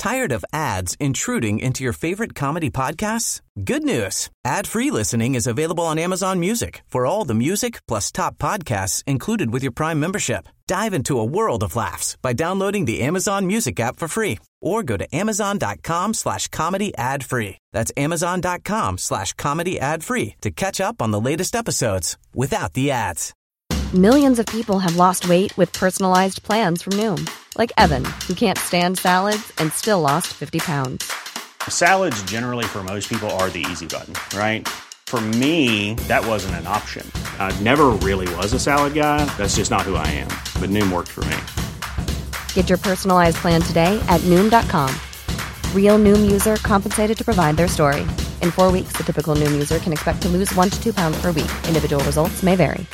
Tired of ads intruding into your favorite comedy podcasts? Good news. Ad-free listening is available on Amazon Music for all the music plus top podcasts included with your Prime membership. Dive into a world of laughs by downloading the Amazon Music app for free or go to amazon.com/comedy ad-free. That's amazon.com/comedy ad-free to catch up on the latest episodes without the ads. Millions of people have lost weight with personalized plans from Noom. Like Evan, who can't stand salads and still lost 50 pounds. Salads generally for most people are the easy button, right? For me, that wasn't an option. I never really was a salad guy. That's just not who I am. But Noom worked for me. Get your personalized plan today at Noom.com. Real Noom user compensated to provide their story. In 4 weeks, the typical Noom user can expect to lose 1 to 2 pounds per week. Individual results may vary.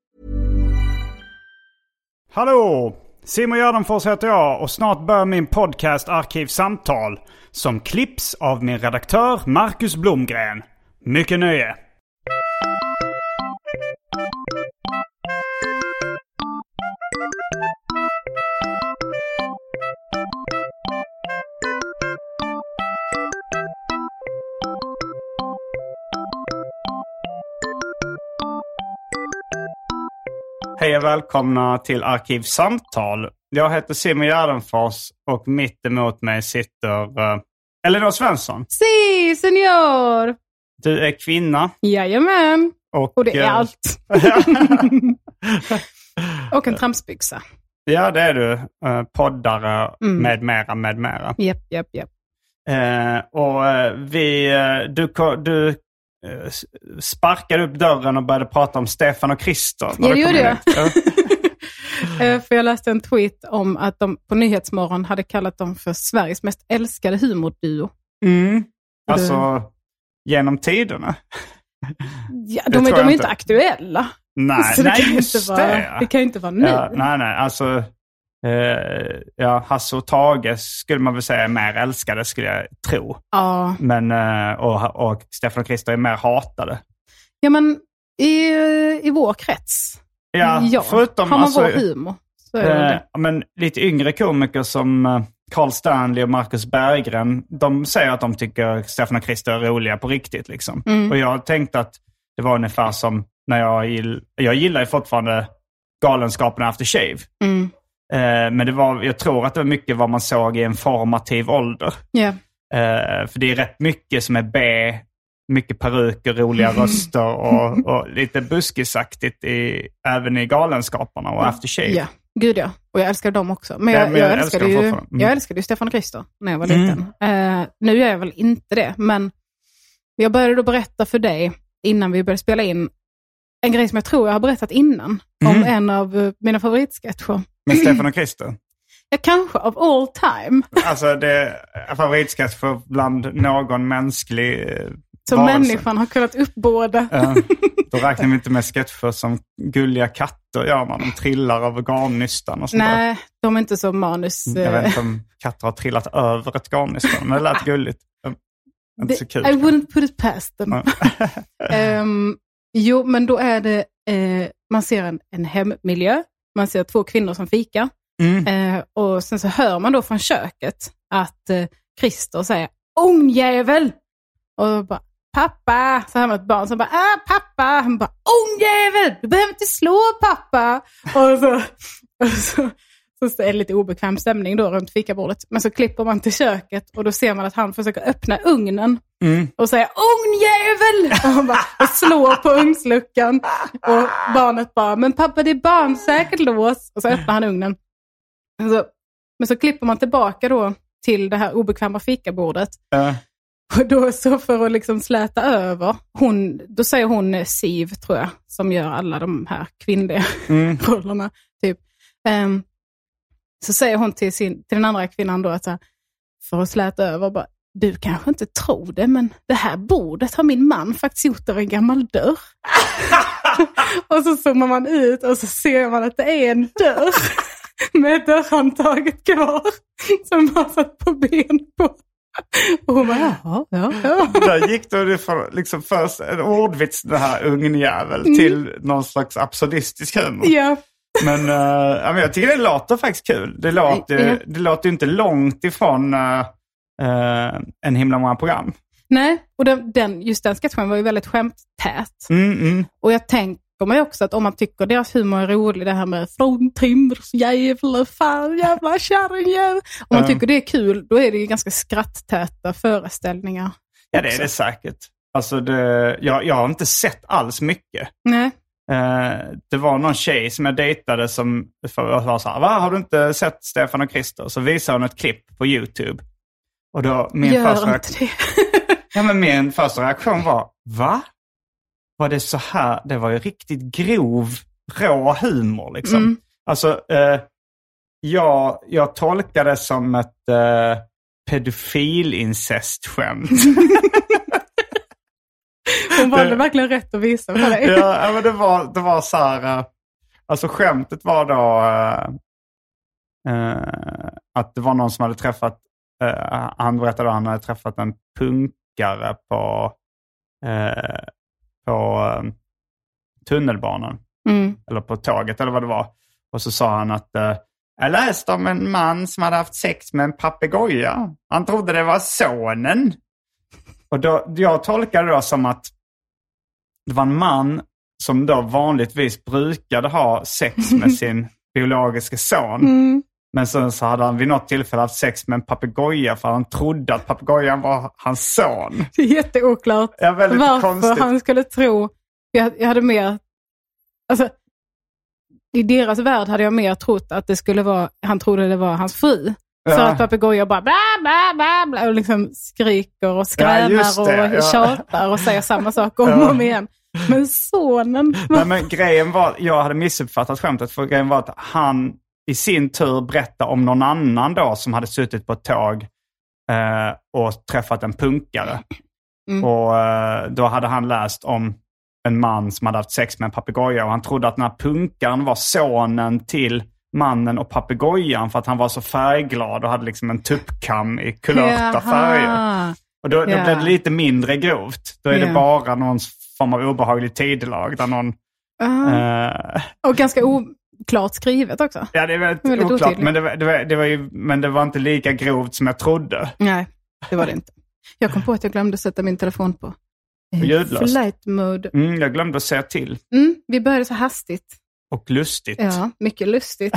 Hallå! Simon Gärdenfors heter jag och snart börjar min podcast Arkivsamtal som klipps av min redaktör Marcus Blomgren. Mycket nöje! Hej och välkomna till Arkivsamtal. Jag heter Simon Gärdenfors och mitt emot mig sitter Elinor Svensson. Si, senior! Du är kvinna. Jajamän. Och det är allt. Och en tramsbyxa. Ja, det är du. Poddare med mera. Japp. Du sparkade upp dörren och började prata om Stefan och Christer. Ja, det gjorde jag. För jag läste en tweet om att de på Nyhetsmorgon hade kallat dem för Sveriges mest älskade humorduo. Alltså, genom tiderna. Ja, de är inte aktuella. Nej, så det kan just det. Det kan inte vara nu. Ja, nej, alltså... Hasse och Tage skulle man väl säga är mer älskade, skulle jag tro. Ja. Men, och Stefan och Christer är mer hatade. Ja, men i vår krets. Ja, förutom... har man vår humor. Så är det. Men lite yngre komiker som Carl Stanley och Marcus Berggren, de säger att de tycker Stefan och Christer är roliga på riktigt. Liksom. Och jag tänkte att det var ungefär som när jag gillar ju fortfarande Galenskaperna After Shave. Men jag tror att det var mycket vad man såg i en formativ ålder. Yeah. För det är rätt mycket som är mycket peruker, roliga röster och lite buskisaktigt även i Galenskaparna och After Shave. Ja, gud ja. Och jag älskar dem också. Men jag älskade ju Stefan och Christer när jag var liten. Nu är jag väl inte det. Men jag började då berätta för dig innan vi började spela in en grej som jag tror jag har berättat innan. Om en av mina favoritsketcher. Med Stefan och Christer? Ja, kanske av all time. Alltså det är favoritsketch för bland någon mänsklig som varelse. Människan har kunnat uppbåda. Då räknar vi inte med sketcher som gulliga katter gör man. De trillar över garnnystan och sånt. Nej, där. de är inte som manus. Jag vet inte om katter har trillat över ett garnnystan. Men det lät gulligt. Inte så kul. I wouldn't put it past them. Jo, men då är det man ser en hemmiljö. Man ser 2 kvinnor som fika. Och sen så hör man då från köket att Christer säger ungjävel! Och bara, pappa! Så hör man ett barn som bara, pappa! Han bara, ungjävel! Du behöver inte slå pappa! Och så är det lite obekväm stämning då runt fikabordet. Men så klipper man till köket och då ser man att han försöker öppna ugnen. Och säger ungjävel! Och han bara slår på ugnsluckan. Och barnet bara, men pappa det är barnsäkert lås. Och så öppnar han ugnen. Men så klipper man tillbaka då till det här obekväma fikabordet. Och då så för att liksom släta över. Då säger hon Siv tror jag. Som gör alla de här kvinnliga rollerna. Typ. Så säger hon till den andra kvinnan då att så här, för att släta över bara, du kanske inte tror det, men det här bordet har min man faktiskt gjort av en gammal dörr. Och så zoomar man ut och så ser man att det är en dörr med dörrhandtaget kvar som man satt på ben på. Och hon bara, ja. Där gick då liksom först en ordvits, det här ungjävel, till någon slags absurdistisk humor. Ja. Men jag tycker det låter faktiskt kul. Det låter inte långt ifrån en himla många program. Nej, och just den sketchen var ju väldigt skämttät. Och jag tänker mig också att om man tycker deras humor är rolig, det här med från Timbers jävla kärringjävel. Om man tycker det är kul, då är det ju ganska skratttäta föreställningar. Ja, det är det säkert. Alltså jag har inte sett alls mycket. Nej. Det var någon tjej som jag dejtade som var så här, va, har du inte sett Stefan och Christer? Så visade hon ett klipp på YouTube. Och då min första reaktion var, va? Var det så här? Det var ju riktigt grov, rå humor liksom. Alltså, jag tolkade det som ett pedofilincestskämt. Hon valde verkligen rätt att visa för dig. Ja, men det var så här, alltså skämtet var då att det var någon som hade träffat, han berättade att han hade träffat en punkare på tunnelbanan. Eller på tåget eller vad det var. Och så sa han att jag läste om en man som hade haft sex med en papegoja. Han trodde det var sonen. Och då, jag tolkade det som att det var en man som då vanligtvis brukade ha sex med sin biologiska son. Men sen så hade han vid något tillfälle haft sex med en papegoja för han trodde att papegojan var hans son. Det är jätteoklart varför konstigt. Han skulle tro. Jag hade mer... Alltså, i deras värld hade jag mer trott att det skulle vara... Han trodde det var hans fru. För att papegoja bara bla bla bla bla och liksom skriker och skränar och tjatar och säger samma sak om och om igen. Men sonen... Nej, men grejen var... Jag hade missuppfattat skämtet, för grejen var att han i sin tur berättade om någon annan då som hade suttit på ett tåg och träffat en punkare. Och då hade han läst om en man som hade haft sex med en papegoja och han trodde att den här punkaren var sonen till mannen och papegojan för att han var så färgglad och hade liksom en tuppkam i kulörta färger. Och då blev det lite mindre grovt. Då är det bara någon form av obehaglig tidelag där någon... Och ganska oklart skrivet också. Ja, det är väldigt oklart. Men det var inte lika grovt som jag trodde. Nej, det var det inte. Jag kom på att jag glömde sätta min telefon på ljudlöst. Flight mode. Jag glömde att säga till. Vi började så hastigt. Och lustigt. Ja, mycket lustigt.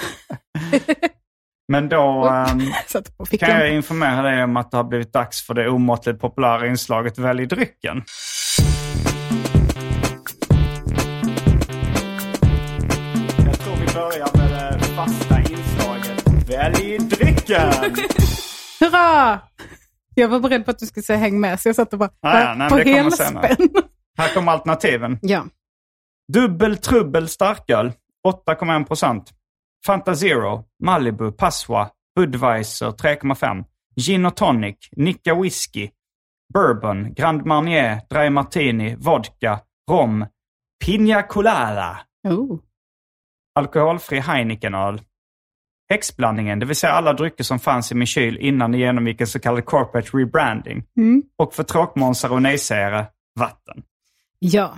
Men då kan jag informera dig om att det har blivit dags för det omåttligt populära inslaget Välj drycken. Jag tror vi börjar med det fasta inslaget Välj drycken! Hurra! Jag var beredd på att du skulle säga häng med, så jag satt och bara på helspänn. Här kommer alternativen. Ja. Dubbel trubbel starköl 8,1%. Fanta Zero, Malibu, Passoa, Budweiser 3,5. Gin och tonic, Nicka whisky, bourbon, Grand Marnier, Dry Martini, vodka, rom, Pina Colada. Alkoholfri Heineken-öl. Häxblandningen, det vill säga alla drycker som fanns i min kyl innan det genomgick en så kallad corporate rebranding. Och för tråkmånsar och nejsägare, vatten. Ja.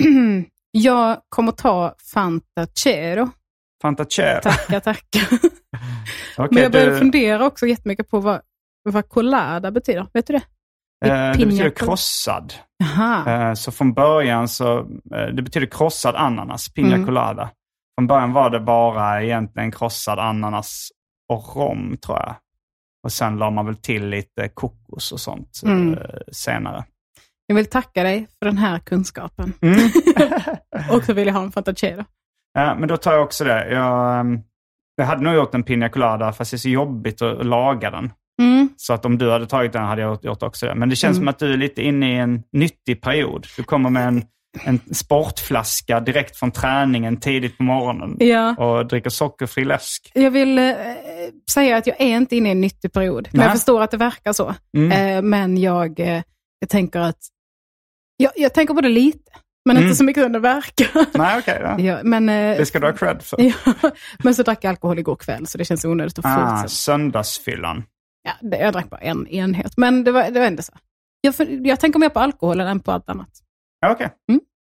Jag kommer ta Fanta Chero. Fanta Chero. Tackar. Okay, men jag började fundera också jättemycket på vad colada betyder. Vet du det? Det betyder krossad. Så från början det betyder krossad ananas, Pina Colada. Från början var det bara egentligen krossad ananas och rom, tror jag. Och sen la man väl till lite kokos och sånt senare. Jag vill tacka dig för den här kunskapen. Och så vill jag ha en Fanta Chero. Ja, men då tar jag också det. Jag hade nog gjort en Pina Colada, fast det är så jobbigt att laga den. Så att om du hade tagit den hade jag gjort också det. Men det känns som att du är lite inne i en nyttig period. Du kommer med en sportflaska direkt från träningen tidigt på morgonen. Och dricker sockerfri läsk. Jag vill säga att jag är inte inne i en nyttig period. Men jag förstår att det verkar så. Men jag tänker att jag tänker på det lite. Men inte så mycket som det verkar. Nej, okej. Men, det ska du ha cred för. Men så drack jag alkohol igår kväll, så det känns onödigt att fortsätta. Söndagsfyllan. Ja, jag drack bara en enhet. Men det var ändå så. Jag tänker mer på alkoholen än på allt annat. Okej.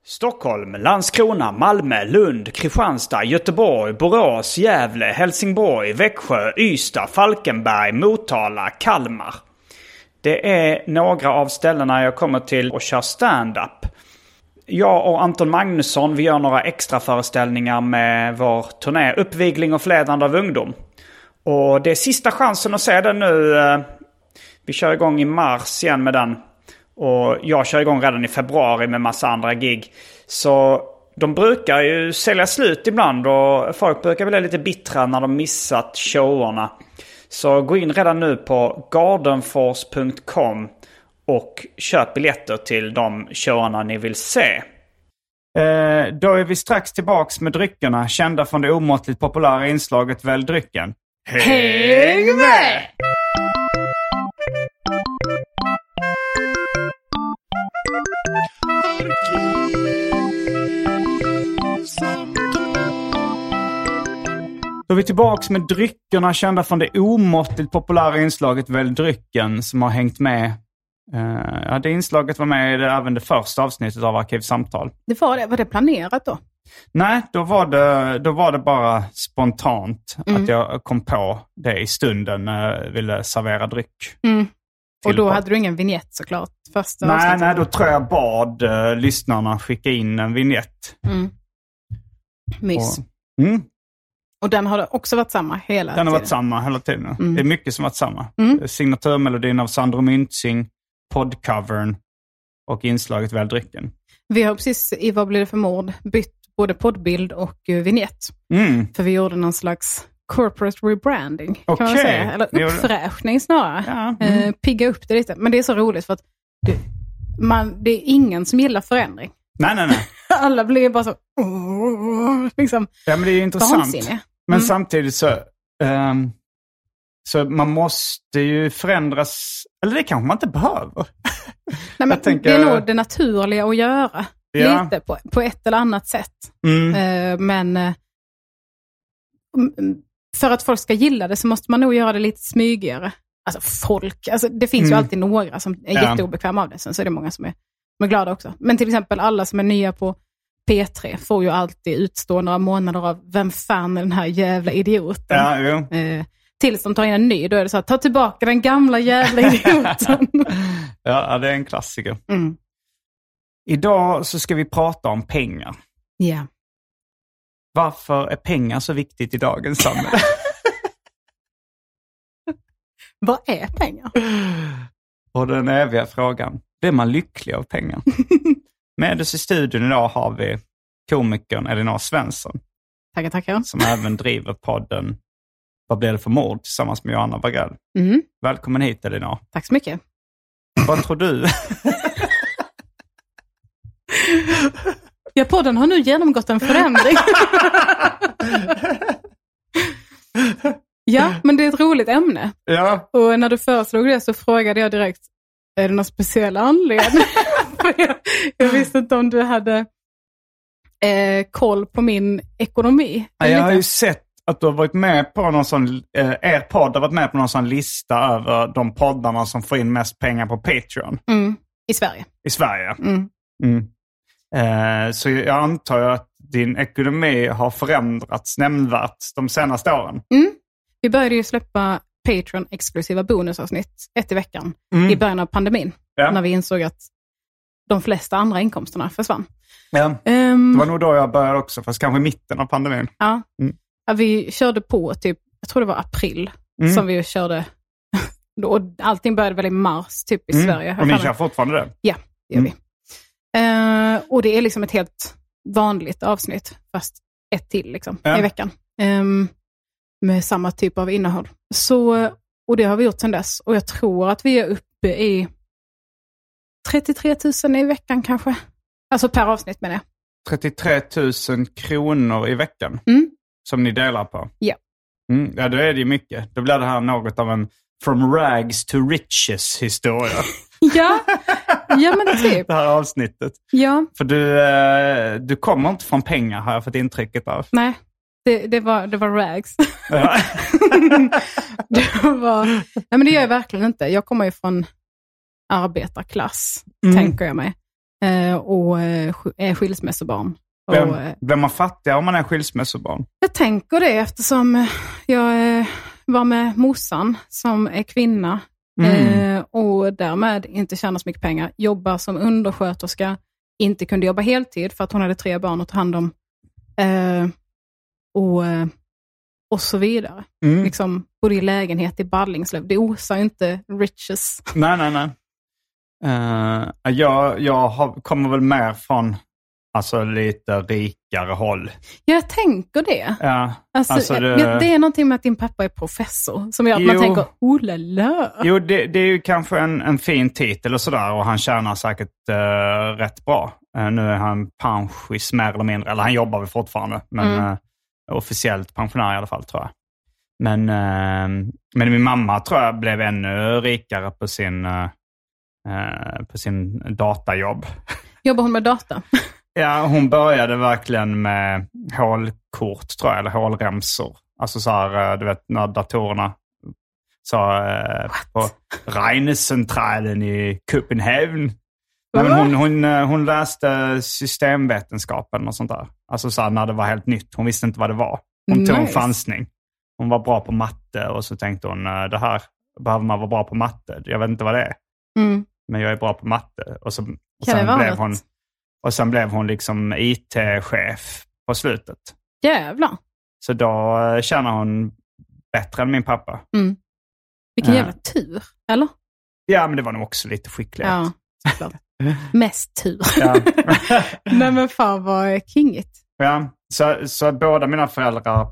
Stockholm, Landskrona, Malmö, Lund, Kristianstad, Göteborg, Borås, Gävle, Helsingborg, Växjö, Ystad, Falkenberg, Motala, Kalmar. Det är några av ställena jag kommer till och kör stand-up. Jag och Anton Magnusson, vi gör några extra föreställningar med vår turné Uppvigling och förledande av ungdom. Och det är sista chansen att se den nu. Vi kör igång i mars igen med den. Och jag kör igång redan i februari med massa andra gig. Så de brukar ju sälja slut ibland och folk brukar bli lite bittra när de missat showerna. Så gå in redan nu på gardenforce.com och köp biljetter till de showerna ni vill se. Då är vi strax tillbaks med dryckerna, kända från det omåttligt populära inslaget Välj drycken. Häng med! Då är vi tillbaks med dryckerna, kända från det omåttligt populära inslaget Välj drycken, som har hängt med. Det inslaget var med i även det första avsnittet av Arkivsamtal. Var det planerat då? Nej, då var det bara spontant att jag kom på det i stunden när jag ville servera dryck. Och då hade du ingen vignett såklart? Nej, då tror jag bad lyssnarna skicka in en vignett. Mys. Och den har också varit samma hela tiden? Den har varit samma hela tiden. Det är mycket som varit samma. Signaturmelodin av Sandro Myntzing, poddcovern och inslaget Välj drycken. Vi har precis i Vad blir det för mord bytt både poddbild och vignett. För vi gjorde någon slags corporate rebranding kan man säga. Eller uppfräschning snarare. Ja. Pigga upp det lite. Men det är så roligt för att det är ingen som gillar förändring. Nej. Alla blir bara så liksom, ja, men det är intressant. Men samtidigt så man måste ju förändras. Eller det kanske man inte behöver. Nej, men det är nog det naturliga att göra. Ja. Lite på ett eller annat sätt. Men för att folk ska gilla det så måste man nog göra det lite smygigare. Alltså det finns ju alltid några som är jätteobekväma av det. Sen så är det många som är glada också. Men till exempel alla som är nya på P3 får ju alltid utstå några månader av vem fan är den här jävla idioten. Ja, tills de tar in en ny, då är det så att ta tillbaka den gamla jävla idioten. Ja, det är en klassiker. Idag så ska vi prata om pengar. Ja. Varför är pengar så viktigt i dagens samhälle? Vad är pengar? Och den eviga frågan. Blir man lycklig av pengar? Med oss i studion idag har vi komikern Elinor Svensson. Tackar. Som även driver podden Vad blir det för mord tillsammans med Johanna Bagrell. Välkommen hit, Elinor. Tack så mycket. Vad tror du? Ja, podden har nu genomgått en förändring. Ja, men det är ett roligt ämne. Ja. Och när du föreslog det så frågade jag direkt, är det någon speciell anledning? Jag visste inte om du hade koll på min ekonomi. Jag har ju sett att du har varit med på någon sån, er podd har varit med på någon sån lista över de poddarna som får in mest pengar på Patreon. I Sverige. I Sverige. Så jag antar att din ekonomi har förändrats nämnvärt de senaste åren. Vi började ju släppa Patreon-exklusiva bonusavsnitt 1 i veckan i början av pandemin. Ja. När vi insåg att de flesta andra inkomsterna försvann. Ja. Det var nog då jag började också, fast kanske i mitten av pandemin. Ja, vi körde på typ, jag tror det var april som vi körde. Och allting började väl i mars typ i Sverige. Och ni kör fortfarande det? Ja, det gör vi. Och det är liksom ett helt vanligt avsnitt, fast ett till liksom, i veckan. Med samma typ av innehåll. Så, och det har vi gjort sedan dess. Och jag tror att vi är uppe i 33 000 i veckan kanske. Alltså per avsnitt menar jag. 33 000 kronor i veckan som ni delar på? Ja. Ja, då är det ju mycket. Då blir det här något av en from rags to riches historia. Ja men typ. Det här avsnittet. Ja. För du kommer inte från pengar, har jag fått intrycket av. Nej, det var rags. Ja. Nej, men det gör jag verkligen inte. Jag kommer ju från arbetarklass, tänker jag mig. och är skilsmässobarn. Vem är fattig om man är skilsmässobarn? Jag tänker det eftersom jag var med morsan som är kvinna och därmed inte tjänar så mycket pengar. Jobbar som undersköterska, inte kunde jobba heltid för att hon hade 3 barn att ta hand om. Och så vidare. Liksom, både i lägenhet i Ballingslöv. Det osar inte riches. Nej. Jag kommer väl mer från alltså lite rikare håll. Jag tänker det. Ja, alltså det är någonting med att din pappa är professor som gör att man tänker, olala. Jo, det är ju kanske en fin titel och sådär, och han tjänar säkert rätt bra. Nu är han pensionist mer eller mindre, eller han jobbar väl fortfarande, men officiellt pensionär i alla fall, tror jag. Men min mamma tror jag blev ännu rikare på sin datajobb. Jobbar hon med data? Ja, hon började verkligen med hålkort, tror jag, eller hålremsor. Alltså så här, du vet, när datorerna på Rheincentralen i Köpenhamn. Men hon läste systemvetenskapen och sånt där. Alltså så här, när det var helt nytt. Hon visste inte vad det var. Hon tog en chansning. Hon var bra på matte och så tänkte hon, det här behöver man vara bra på matte. Jag vet inte vad det är. Men jag är bra på matte. Och sen blev hon liksom IT-chef på slutet. Jävlar. Så då tjänar hon bättre än min pappa. Vilken jävla tur, eller? Ja, men det var nog också lite skickligt. Ja, såklart. Mest tur. Ja. Nej, men fan vad kingigt. Ja, så båda mina föräldrar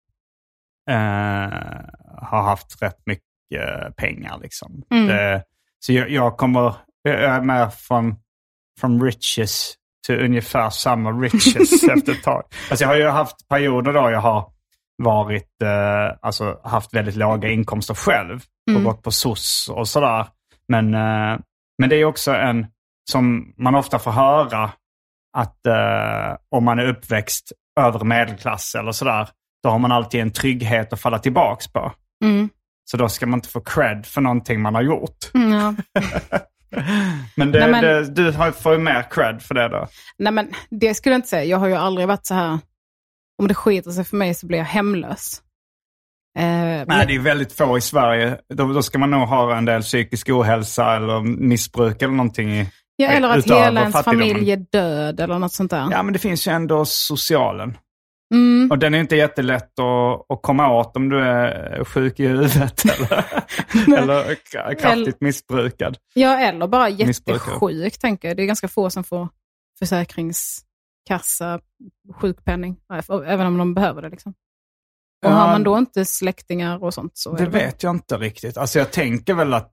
har haft rätt mycket pengar liksom. Så jag är med from riches till ungefär samma riches efter ett tag. Alltså jag har ju haft perioder då jag har varit, alltså haft väldigt låga inkomster själv och gått på SOS och sådär. Men det är också som man ofta får höra, att om man är uppväxt över medelklass eller sådär, då har man alltid en trygghet att falla tillbaks på. Så då ska man inte få cred för någonting man har gjort. Ja. Men du får ju mer cred för det då. Nej, men det skulle jag inte säga. Jag har ju aldrig varit så här, om det skiter sig för mig så blir jag hemlös. Nej, det är väldigt få i Sverige. Då ska man nog ha en del psykisk ohälsa eller missbruk eller någonting. Ja, eller att hela ens familj är död eller något sånt där. Ja, men det finns ju ändå socialen. Och den är inte jättelätt att komma åt om du är sjuk i huvudet eller kraftigt missbrukad. Ja, eller bara jättesjuk, tänker jag. Det är ganska få som får försäkringskassa, sjukpenning, även om de behöver det liksom. Och har man då inte släktingar och sånt så... Det vet jag inte riktigt. Alltså jag tänker väl att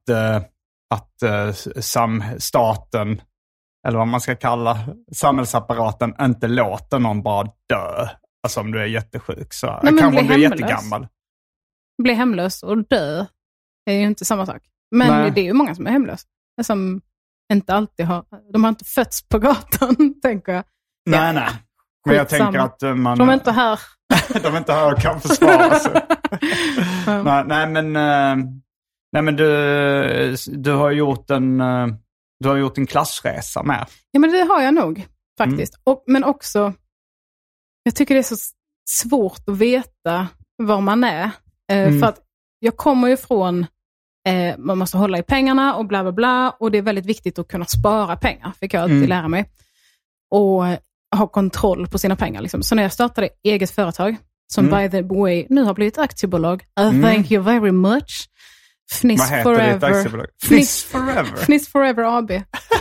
staten, eller vad man ska kalla samhällsapparaten, inte låter någon bara dö. Alltså om du är jättesjuk så kanske du är jättegammal. Bli hemlös och dö är ju inte samma sak. Men det är ju många som är hemlösa. Som inte alltid de har inte fötts på gatan, tänker jag. Nej. Men jag tänker att man... De är inte här. De är inte här och kan försvara sig. Nej, men du har gjort en klassresa med. Ja, men det har jag nog faktiskt. Men också, jag tycker det är så svårt att veta var man är. För att jag kommer ju från, man måste hålla i pengarna och bla bla bla. Och det är väldigt viktigt att kunna spara pengar, fick jag alltid lära mig. Och ha kontroll på sina pengar. Liksom. Så när jag startade eget företag, som by the way nu har blivit aktiebolag. Thank you very much. Fniss Vad Forever. Heter ditt aktiebolag? Fniss Forever? Fniss Forever AB.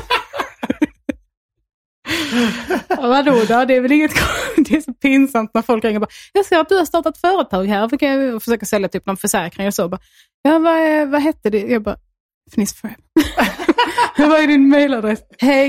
Vadå då? Det är väl inget... Det är så pinsamt när folk ringer och bara, jag ser att du har startat företag här. För kan jag försöka sälja typ någon försäkring och så. Bara, ja, vad hette det? Jag bara, Fniss Forever. Vad är din mailadress?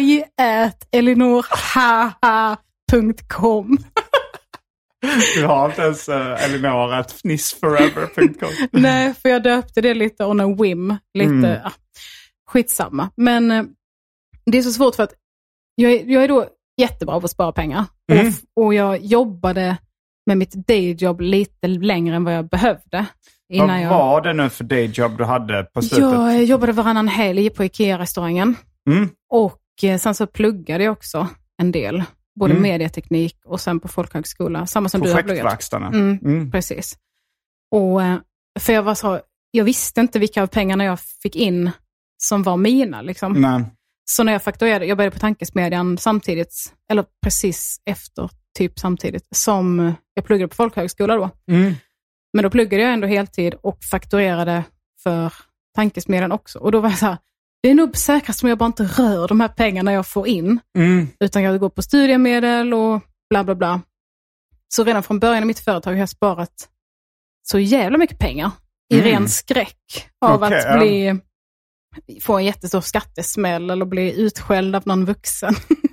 hej@elinorhaha.com. Du har inte ens Elinor@fnissforever.com. Nej, för jag döpte det lite on a whim. Lite, skitsamma. Men det är så svårt för att jag är då jättebra på att spara pengar. Och jag jobbade med mitt dayjob lite längre än vad jag behövde. Vad var det nu för dayjob du hade på slutet? Jag jobbade varannan helg på IKEA-restaurangen. Och sen så pluggade jag också en del. Både medieteknik och sen på folkhögskola. Samma som du har pluggat. Projektverkstaden. Precis. Och för jag visste inte vilka av pengarna jag fick in som var mina. Liksom. Nej. Så när jag fakturerade, jag började på Tankesmedjan samtidigt, eller precis efter, typ samtidigt, som jag pluggade på folkhögskola då. Men då pluggade jag ändå heltid och fakturerade för Tankesmedjan också. Och då var jag så här, det är nog säkrast om jag bara inte rör de här pengarna jag får in. Utan jag går på studiemedel och bla bla bla. Så redan från början av mitt företag har jag sparat så jävla mycket pengar. I ren skräck av att få en jättestor skattesmäll eller bli utskälld av någon vuxen.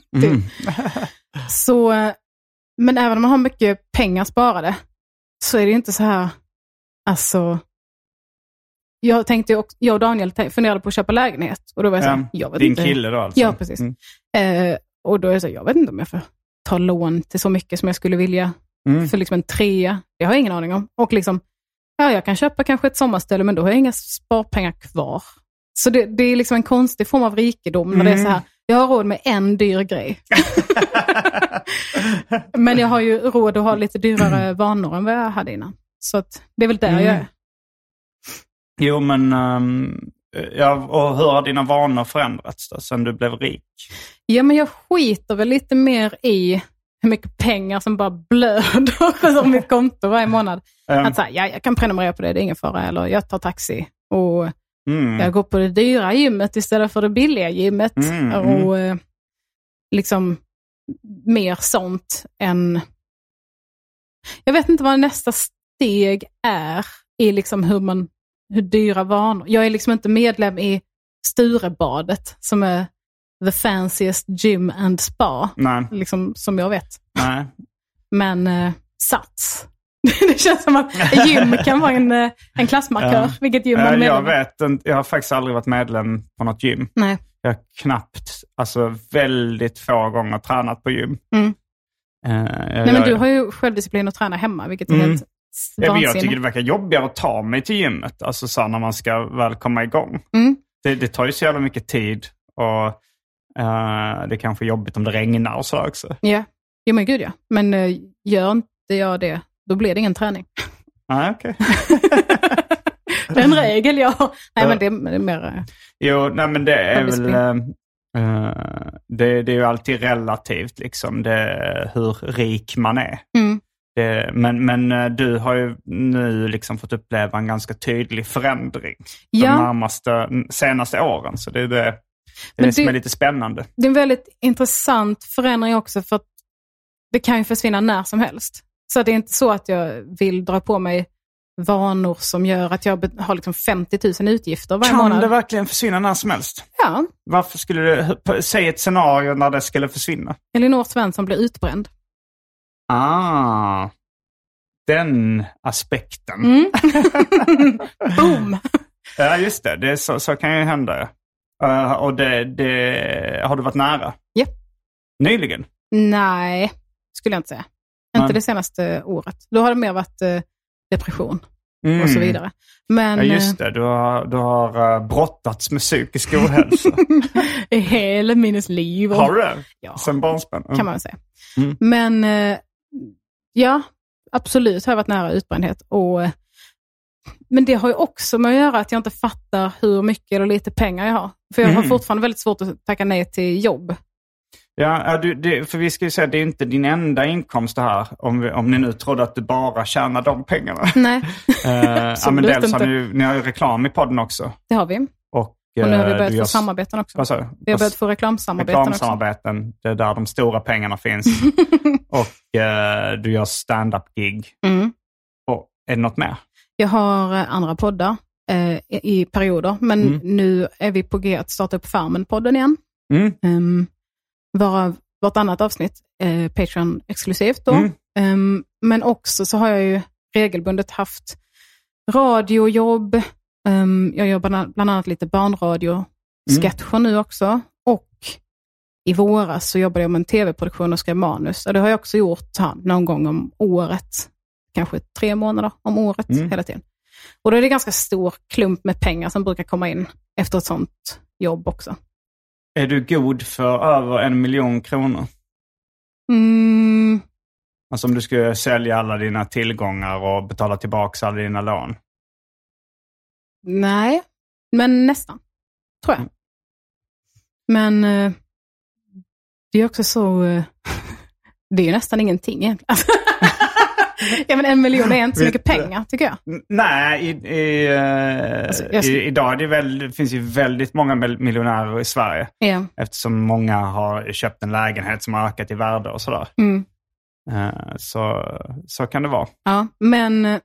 Så, men även om man har mycket pengar sparade så är det inte så här, alltså jag och Daniel funderade på att köpa lägenhet och då var jag så här, jag vet din inte. Kille då alltså? Ja, precis. Och då är jag så här, jag vet inte om jag får ta lån till så mycket som jag skulle vilja för liksom en 3. Jag har ingen aning om. Och liksom, jag kan köpa kanske ett sommarställe men då har jag inga sparpengar kvar. Så det är liksom en konstig form av rikedom när det är så här, jag har råd med en dyr grej. Men jag har ju råd att ha lite dyrare vanor än vad jag hade innan. Så att det är väl där jag är. Jo, men och hur har dina vanor förändrats då, sen du blev rik? Ja, men jag skiter väl lite mer i hur mycket pengar som bara blöder på mitt konto varje månad. Att säga, jag kan prenumerera på det är ingen fara. Eller jag tar taxi och jag går på det dyra gymmet istället för det billiga gymmet. Och liksom mer sånt än... Jag vet inte vad nästa steg är i liksom hur dyra vanor. Jag är liksom inte medlem i Sturebadet som är the fanciest gym and spa. Nej. Liksom, som jag vet. Nej. Men Sats. Det känns som att gym kan vara en klassmarkör. Vilket gym man är medlem. Jag vet inte, jag har faktiskt aldrig varit medlem på något gym. Nej. Jag har knappt, alltså väldigt få gånger tränat på gym. Nej, men du har ju självdisciplin att träna hemma, vilket är helt vansinnigt. Jag tycker det verkar jobbigare att ta mig till gymmet. Alltså så när man ska väl komma igång. Det tar ju så jävla mycket tid och det är kanske jobbigt om det regnar och så också. Ja, jo men gud ja. Men gör inte jag det, då blir det ingen träning. Nej, okej. Det är en regel, ja. Nej, men det är mer... Jo, nej men det är väl... det är ju alltid relativt liksom, hur rik man är. Men du har ju nu liksom fått uppleva en ganska tydlig förändring de senaste åren. Så det är det som är lite spännande. Det är en väldigt intressant förändring också, för att det kan ju försvinna när som helst. Så det är inte så att jag vill dra på mig vanor som gör att jag har liksom 50 000 utgifter varje månad. Kan det verkligen försvinna när som helst? Ja. Varför skulle du säga ett scenario när det skulle försvinna? Elinor Svensson blir utbränd. Den aspekten. Boom! Ja, just det. Så kan ju hända. Och det har du varit nära? Ja. Nyligen? Nej, skulle jag inte säga. Inte det senaste året. Då har det mer varit depression och så vidare. Men, ja, just det. Du har brottats med psykisk ohälsa. I hela minnes liv. Har du det? Ja. Sen barnsben? Kan man säga. Men ja, absolut har jag varit nära utbrändhet. Men det har ju också med att göra att jag inte fattar hur mycket eller lite pengar jag har. För jag har fortfarande väldigt svårt att tacka nej till jobb. Ja, för vi ska ju säga att det är inte din enda inkomst det här. Om ni nu trodde att du bara tjänar de pengarna. Nej. Men dels har ni har ju reklam i podden också. Det har vi. Och nu har vi börjat få samarbeten också. Vad sa du? Vi har börjat få reklamsamarbeten. Det är där de stora pengarna finns. Och du gör stand-up-gig. Och är det något mer? Jag har andra poddar i perioder. Men nu är vi på G att starta upp Farmen-podden igen. Vart annat avsnitt Patreon-exklusivt då. Men också så har jag ju regelbundet haft radiojobb. Jag jobbar bland annat lite barnradio-sketcher nu också. Och i våras så jobbade jag med en tv-produktion och skrev manus. Och det har jag också gjort någon gång om året. Kanske 3 månader om året hela tiden. Och då är det ganska stor klump med pengar som brukar komma in efter ett sånt jobb också. Är du god för över 1 miljon kronor? Alltså om du skulle sälja alla dina tillgångar och betala tillbaka alla dina lån? Nej, men nästan, tror jag. Men det är också så... det är ju nästan ingenting egentligen. Ja, men 1 miljon är inte så mycket pengar, tycker jag. Nej, idag är det finns ju väldigt många miljonärer i Sverige. Yeah. Eftersom många har köpt en lägenhet som har ökat i värde och sådär. Så kan det vara. Ja, men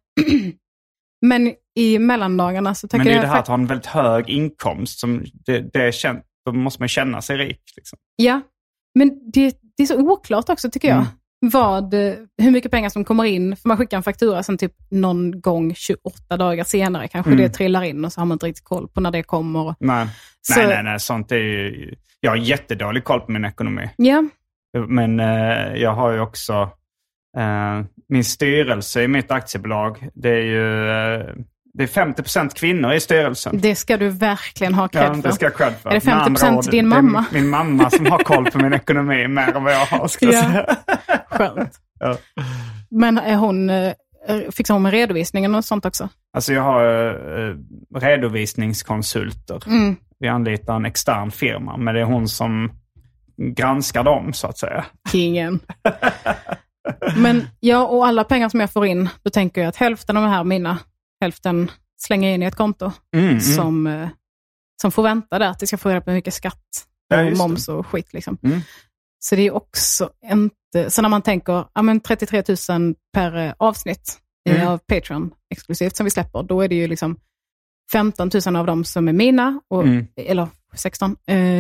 i mellandagarna så tycker jag... Men det är det här att ha en väldigt hög inkomst. Som då måste man känna sig rik. Liksom. Ja, men det är så oklart också, tycker jag. Hur mycket pengar som kommer in. För man skickar en faktura som typ någon gång 28 dagar senare kanske det trillar in och så har man inte riktigt koll på när det kommer. Nej, sånt är ju... Jag har jättedålig koll på min ekonomi. Ja. Men jag har ju också min styrelse i mitt aktiebolag. Det är 50% kvinnor i styrelsen. Det ska du verkligen ha cred för. Det ska jag cred för. Är det 50% din mamma? Det är min mamma som har koll på min ekonomi mer än vad jag har, ska jag säga. Skönt. Ja. Men fixar hon med redovisningen och sånt också? Alltså jag har redovisningskonsulter. Vi anlitar en extern firma, men det är hon som granskar dem, så att säga. Kingen. Men och alla pengar som jag får in, då tänker jag att hälften av de här mina, hälften slänger in i ett konto som får vänta där att det ska få reda på mycket skatt och moms och skit liksom. Så det är också inte... Så när man tänker 33 000 per avsnitt av Patreon exklusivt som vi släpper, då är det ju liksom 15 000 av dem som är mina, eller 16.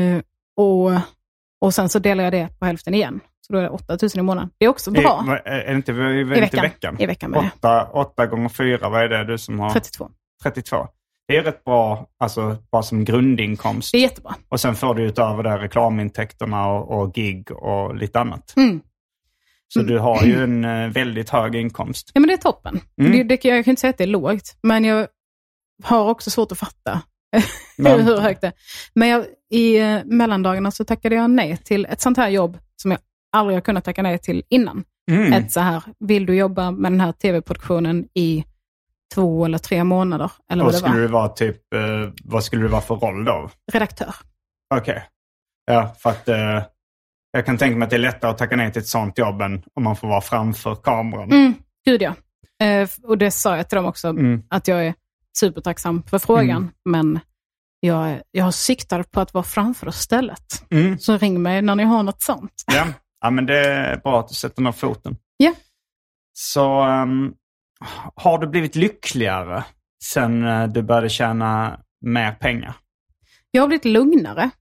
Och sen så delar jag det på hälften igen. Så då är det 8 000 i månaden. Det är också bra. Är det inte i veckan? I veckan med 8 gånger 4, vad är det du som har? 32. Det är rätt bra, alltså bara som grundinkomst. Det är jättebra. Och sen får du utöver det reklamintäkterna och gig och lite annat. Så du har ju en väldigt hög inkomst. Ja, men det är toppen. Jag kan inte säga att det är lågt. Men jag har också svårt att fatta hur högt det är. Men i mellandagarna så tackade jag nej till ett sånt här jobb som jag aldrig har kunnat tacka nej till innan. Ett så här, vill du jobba med den här tv-produktionen i 2 eller 3 månader? Eller vad skulle det vara typ, vad skulle det vara för roll då? Redaktör. Okej. Ja, för att jag kan tänka mig att det är lättare att tacka nej till ett sånt jobb än om man får vara framför kameran. Gud ja. Och det sa jag till dem också, att jag är supertacksam för frågan, men jag har siktat på att vara framför stället. Så ring mig när ni har något sånt. Ja, men det är bra att du sätter ner foten. Ja. Så har du blivit lyckligare sen du började tjäna mer pengar? Jag har blivit lugnare.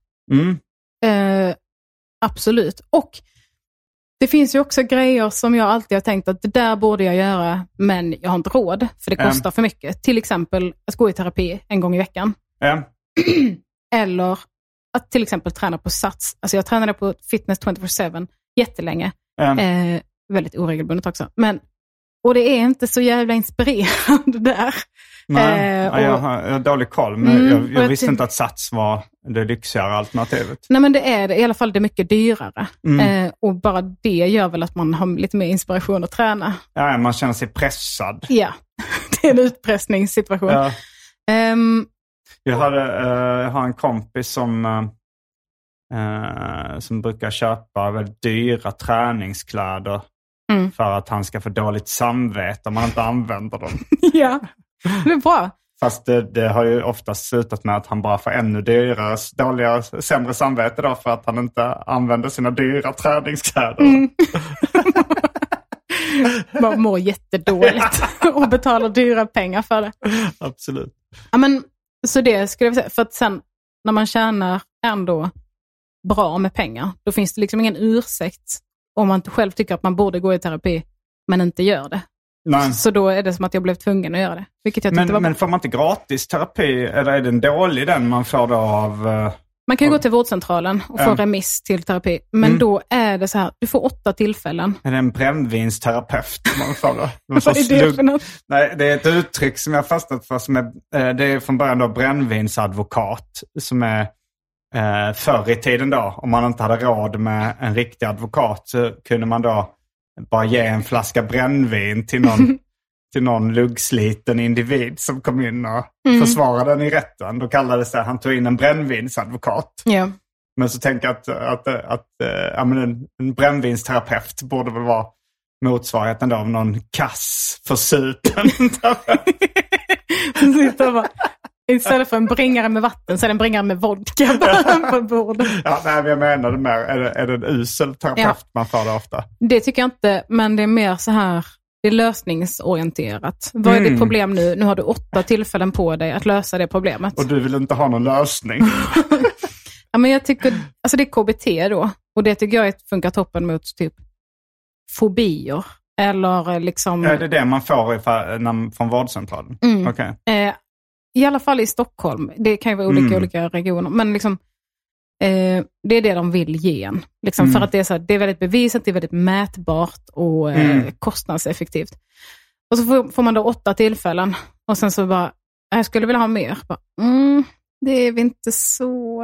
Absolut. Och det finns ju också grejer som jag alltid har tänkt att det där borde jag göra, men jag har inte råd, för det kostar för mycket. Till exempel att gå i terapi 1 gång i veckan. Eller att till exempel träna på sats. Alltså jag tränade på fitness 24/7 jättelänge. Väldigt oregelbundet också. Och det är inte så jävla inspirerande där. Nej, jag har dålig koll. Men jag visste inte att sats var det lyxigare alternativet. Nej, men det är det. I alla fall det är mycket dyrare. Och bara det gör väl att man har lite mer inspiration att träna. Ja, man känner sig pressad. Ja, det är en utpressningssituation. Ja. Jag har en kompis som brukar köpa väldigt dyra träningskläder för att han ska få dåligt samvete om man inte använder dem. Ja, det är bra. Fast det har ju oftast slutat med att han bara får ännu sämre samvete då, för att han inte använder sina dyra träningskläder. Man mår jättedåligt och betalar dyra pengar för det. Absolut. Ja, men så det skulle jag säga, för att sen när man tjänar ändå bra med pengar, då finns det liksom ingen ursäkt om man inte själv tycker att man borde gå i terapi men inte gör det. Nej. Så då är det som att jag blev tvungen att göra det. Vilket jag tyckte var bra. Men får man inte gratis terapi, eller är den dålig den man får då av... Man kan ju gå till vårdcentralen och få remiss till terapi. Men då är det så här, du får 8 tillfällen. Är det en brännvinsterapeut man får då? Vad är det för något? Nej, det är ett uttryck som jag har fastnat för. Det är från början då brännvinsadvokat. Som är förr i tiden då, om man inte hade råd med en riktig advokat, så kunde man då bara ge en flaska brännvin till någon luggsliten individ som kom in och försvarade den i rätten. Då kallades det, han tog in en brännvinsadvokat. Ja. Men så tänker jag att en brännvinsterapeut borde väl vara motsvarigheten då av någon kass för supen. Istället för en bringare med vatten så är det en bringare med vodka på bordet. Ja, nej, jag menade mer, är det en usel terapeut man får det ofta? Det tycker jag inte, men det är mer så här, det är lösningsorienterat. Vad är ditt problem nu? Nu har du 8 tillfällen på dig att lösa det problemet. Och du vill inte ha någon lösning? Ja, men jag tycker, alltså det är KBT då. Och det tycker jag funkar toppen mot typ fobier. Eller liksom... Ja, det är det man får från vårdcentralen? Okay. I alla fall i Stockholm. Det kan ju vara olika regioner. Men liksom, det är det de vill ge en. Liksom, för att det är, så här, det är väldigt bevisat, det är väldigt mätbart och kostnadseffektivt. Och så får man då 8 tillfällen. Och sen så bara, jag skulle vilja ha mer. Det är väl inte så...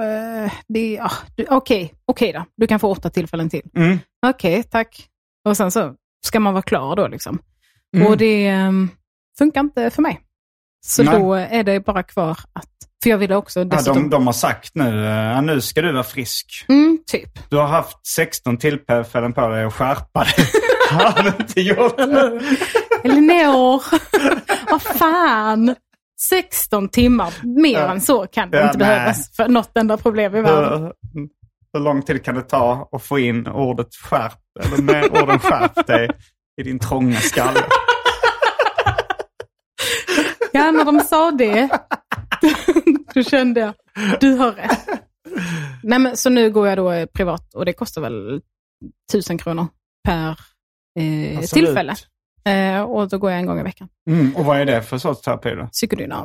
Okej då. Du kan få 8 tillfällen till. Okej, tack. Och sen så ska man vara klar då liksom. Och det funkar inte för mig. Så då är det bara kvar att... För jag ville också... Dessutom... De har sagt nu ska du vara frisk. Typ. Du har haft 16 tillfällen på dig att skärpa dig. Har du inte gjort det? Elinor, vad fan... 16 timmar, mer än så kan det inte behövas för något enda problem i världen. Hur lång tid kan det ta att få in ordet skärp, eller med orden skärp dig i din trånga skalle? Ja, när de sa det, då kände jag, du har rätt. Nej, men, så nu går jag då privat och det kostar väl 1000 kronor per tillfälle. Och då går jag en gång i veckan. Och vad är det för sorts terapi då?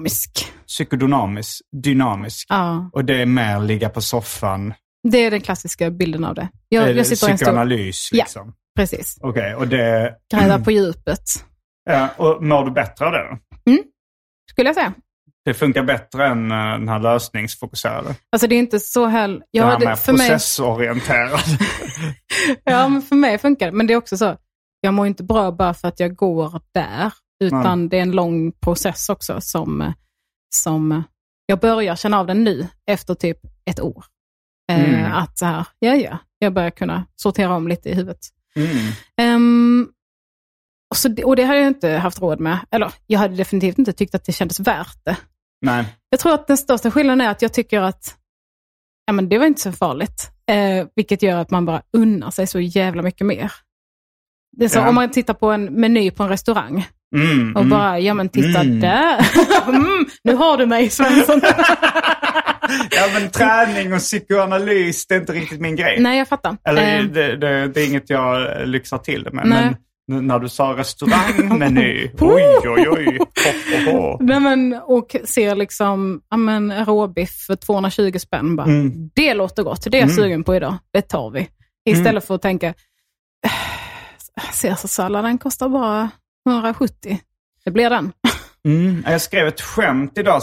Dynamisk. Ja. Och det är mer ligga på soffan. Det är den klassiska bilden av det. Jag sitter i en psykoanalys liksom. Ja, precis. Okej, och det... Gräva på djupet. Ja, och mår du bättre av det då? Skulle jag säga. Det funkar bättre än den här lösningsfokuserade. Alltså det är inte så heller... Det här med processorienterad. Ja, men för mig funkar det. Men det är också så... Jag mår inte bra bara för att jag går där. Utan det är en lång process också som jag börjar känna av den nu efter typ 1 år. Att så här, jag börjar kunna sortera om lite i huvudet. Och det hade jag inte haft råd med. Eller jag hade definitivt inte tyckt att det kändes värt det. Nej. Jag tror att den största skillnaden är att jag tycker att men det var inte så farligt. Vilket gör att man bara unnar sig så jävla mycket mer. Det är så om man tittar på en meny på en restaurang och bara, titta där. Nu har du mig, Svensson. Ja, men träning och psykoanalys, det är inte riktigt min grej. Nej, jag fattar. Eller det är inget jag lyxar till det med. Nej. Men när du sa restaurangmeny, oj. Nej, men, och ser liksom råbiff för 220 spänn. Bara. Det låter gott, det är jag sugen på idag. Det tar vi. Istället för att tänka... Caesarsalladen kostar bara 170. Det blir den. Jag skrev ett skämt idag.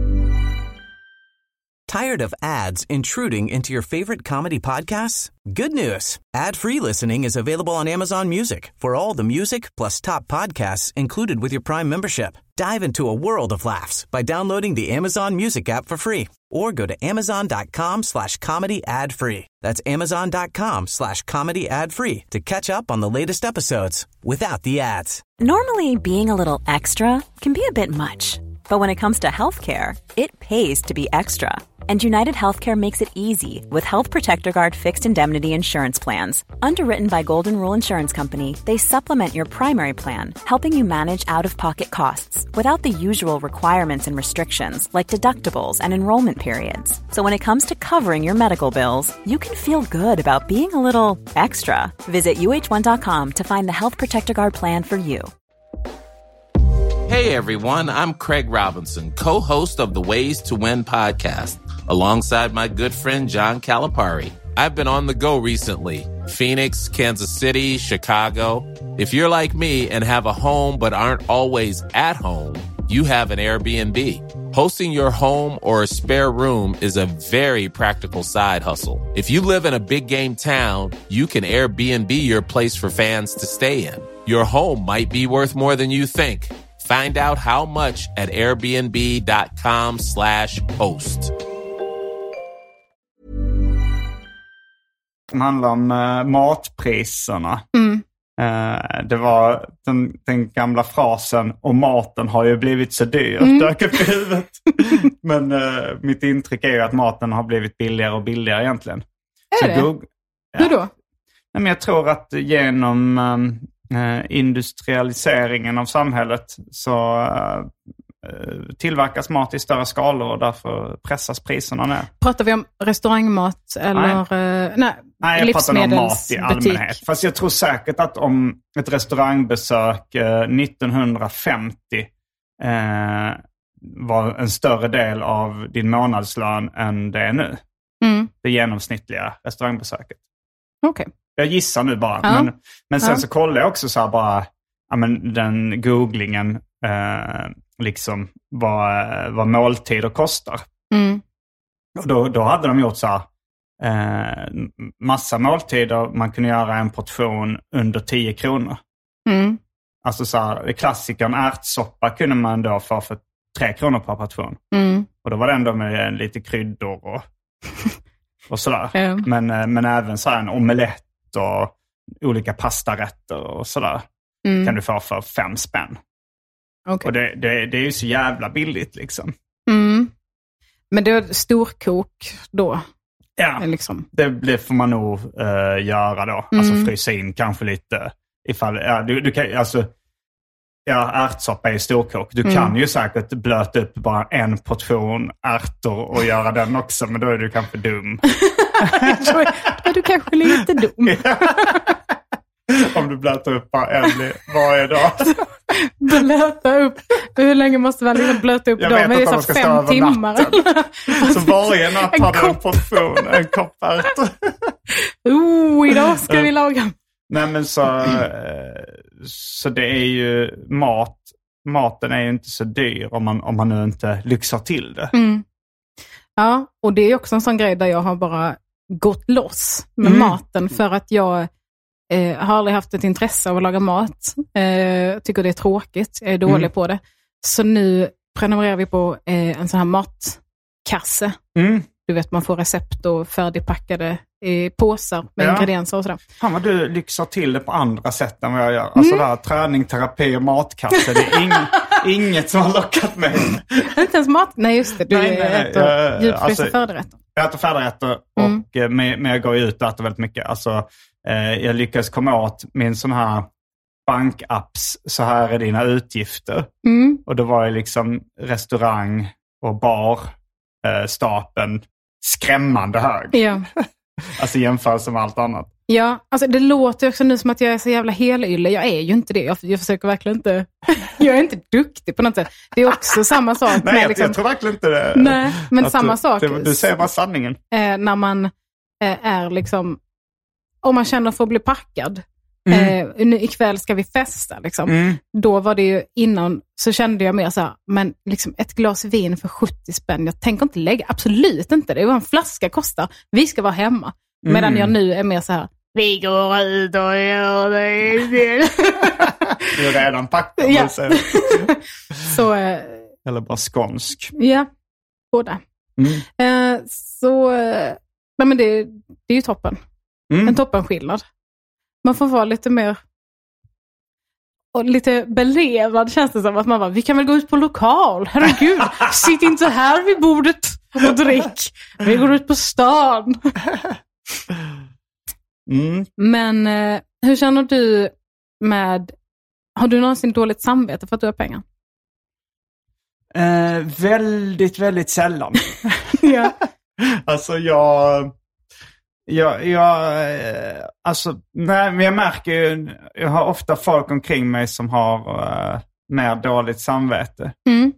Tired of ads intruding into your favorite comedy podcasts? Good news. Ad-free listening is available on Amazon Music for all the music plus top podcasts included with your Prime membership. Dive into a world of laughs by downloading the Amazon Music app for free or go to amazon.com/comedy ad-free. That's amazon.com/comedy ad-free to catch up on the latest episodes without the ads. Normally, being a little extra can be a bit much, but when it comes to healthcare, it pays to be extra. And United Healthcare makes it easy with Health Protector Guard fixed indemnity insurance plans. Underwritten by Golden Rule Insurance Company, they supplement your primary plan, helping you manage out-of-pocket costs without the usual requirements and restrictions like deductibles and enrollment periods. So when it comes to covering your medical bills, you can feel good about being a little extra. Visit uh1.com to find the Health Protector Guard plan for you. Hey everyone, I'm Craig Robinson, co-host of the Ways to Win podcast, alongside my good friend John Calipari. I've been on the go recently. Phoenix, Kansas City, Chicago. If you're like me and have a home but aren't always at home, you have an Airbnb. Hosting your home or a spare room is a very practical side hustle. If you live in a big game town, you can Airbnb your place for fans to stay in. Your home might be worth more than you think. Find out how much at airbnb.com/host. Det handlar om matpriserna. Det var den gamla frasen, och maten har ju blivit så dyr. Dök upp i huvudet. Men mitt intryck är ju att maten har blivit billigare och billigare egentligen. Är det? Hur då? Men jag tror att genom industrialiseringen av samhället så tillverkas mat i större skalor och därför pressas priserna ner. Pratar vi om restaurangmat eller Nej, jag pratar om mat i allmänhet. Livsmedelsbutik? Fast jag tror säkert att om ett restaurangbesök 1950 var en större del av din månadslön än det är nu. Det genomsnittliga restaurangbesöket. Okej. Jag gissar nu bara. Men sen så kollar jag också så här bara, den googlingen liksom vad måltider kostar. Och då hade de gjort så här massa måltider. Man kunde göra en portion under 10 kronor. Alltså så här, klassikern ärtsoppa kunde man då få för 3 kronor per portion. Och då var det ändå med lite kryddor och sådär. Men även så här en omelett och olika pastarätter och sådär kan du få för 5 spänn. Okay. Och det är ju så jävla billigt liksom. Men det är storkok då? Ja, liksom. Det får man nog göra då. Alltså frysa in kanske lite ifall, du kan, alltså ärtsoppa är storkok. Du kan ju säkert blöta upp bara en portion ärtor och göra den också, men då är du kanske dum. Är du kanske lite dum? Om du blöter upp bara en varje dag. Blöta upp? Hur länge måste man liksom blöta upp då? Men det är så 5 timmar. Så varje natt har du en portion, en kopp ärtor. Idag ska vi laga. Nej, men så det är ju maten är ju inte så dyr om man nu inte lyxar till det. Ja, och det är också en sån grej där jag har bara gått loss med maten för att jag har aldrig haft ett intresse av att laga mat. Tycker det är tråkigt. Jag är dålig på det. Så nu prenumererar vi på en sån här matkasse. Du vet, man får recept och färdigpackade påsar med ingredienser och sådär. Fan vad du lyxar till det på andra sätt än vad jag gör. Alltså där träning, terapi och matkasse. Det är inget som har lockat mig. Inte ens mat? Nej, just det. Du äter djupfrysta färdigrätter. Jag äter färdigrätter men jag går ut och äter väldigt mycket. Alltså, jag lyckas komma åt min sån här bankapps. Så här är dina utgifter. Och då var jag liksom restaurang och bar stapeln skrämmande hög. Ja. Alltså jämförelse med allt annat. Ja, alltså det låter också nu som att jag är så jävla helylle. Jag är ju inte det. Jag försöker verkligen inte. Jag är inte duktig på något sätt. Det är också samma sak. Nej, jag tror verkligen inte det. Nej, men samma sak. Du säger bara sanningen. När man är liksom, om man känner för att bli packad. Ikväll ska vi festa liksom. Då var det ju innan, så kände jag mer så här, men liksom ett glas vin för 70 spänn, jag tänker inte lägga, absolut inte det. Vad en flaska kostar, vi ska vara hemma. Medan jag nu är mer så här, vi går ut och gör det. Du är redan packad. Ja. Så, eller bara skånsk. Ja, båda. Nej, men det är ju toppen. En toppenskillnad. Man får vara lite mer och lite belevad, känns det som att man bara, vi kan väl gå ut på lokal, herregud, sitt inte här vid bordet och drick, vi går ut på stan. Men hur känner du har du någonsin dåligt samvete för att du har pengar? Väldigt, väldigt sällan. Ja. Alltså alltså, nej, men jag märker ju, jag har ofta folk omkring mig som har mer dåligt samvete.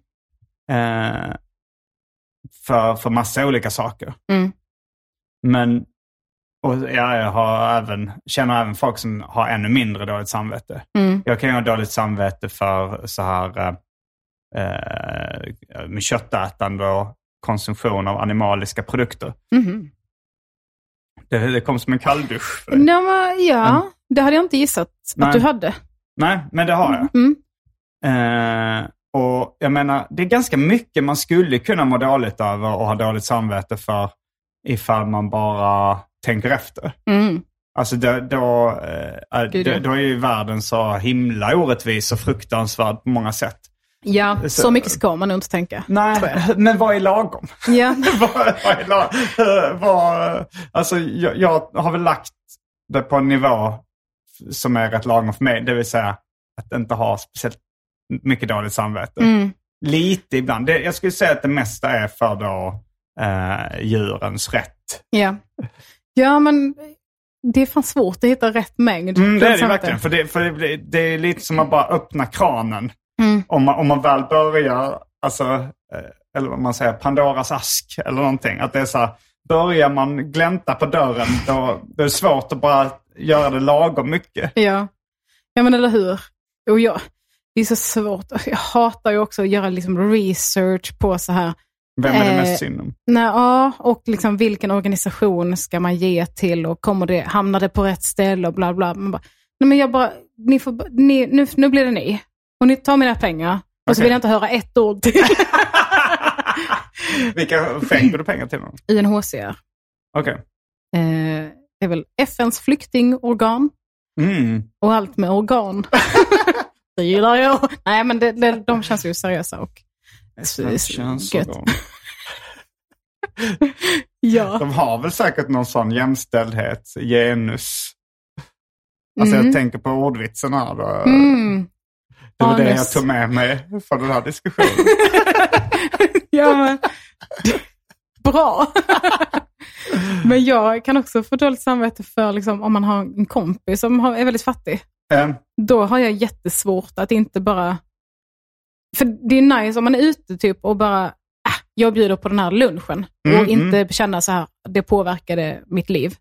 För massa olika saker. Men jag känner även folk som har ännu mindre dåligt samvete. Jag kan ju ha dåligt samvete för så här med köttätande och konsumtion av animaliska produkter. Det kom som en kalldusch för dig. Det hade jag inte gissat att du hade. Nej, men det har jag. Och jag menar, det är ganska mycket man skulle kunna må dåligt av och ha dåligt samvete för ifall man bara tänker efter. Alltså då är ju världen så himla orättvis och fruktansvärd på många sätt. Ja, så mycket ska man nog inte tänka. Nej, men vad är lagom? Ja. vad är lagom? Alltså jag har väl lagt det på en nivå som är rätt lagom för mig. Det vill säga att inte ha speciellt mycket dåligt samvete. Lite ibland. Jag skulle säga att det mesta är för då djurens rätt. Ja, men det är fan svårt att hitta rätt mängd. Det är det verkligen. För det är lite som att bara öppna kranen. Om man väl börjar, alltså, eller vad man säger, Pandoras ask eller någonting. Att det är så här, börjar man glänta på dörren, då är det svårt att bara göra det lagom mycket. Ja men eller hur? Och det är så svårt. Jag hatar ju också att göra liksom research på så här. Vem är det mest synd om? Och liksom vilken organisation ska man ge till och hamnar det på rätt ställe och bla bla. Nu blir det ni. Och ni tar mina pengar. Och så vill jag inte höra ett ord till. Vilka skänker du pengar till dem? UNHCR. Okej. Det är väl FNs flyktingorgan. Och allt med organ. Det gillar jag. Nej, men de känns ju seriösa och gött. Ja. De har väl säkert någon sån jämställdhet, genus. Alltså jag tänker på ordvitsen här då. Det var det jag tog med mig för den här diskussionen. Ja, men bra. Men jag kan också få dåligt samvete för liksom, om man har en kompis som är väldigt fattig. Då har jag jättesvårt att inte bara... För det är nice om man är ute typ och bara jag bjuder på den här lunchen och inte känna så här, det påverkade mitt liv.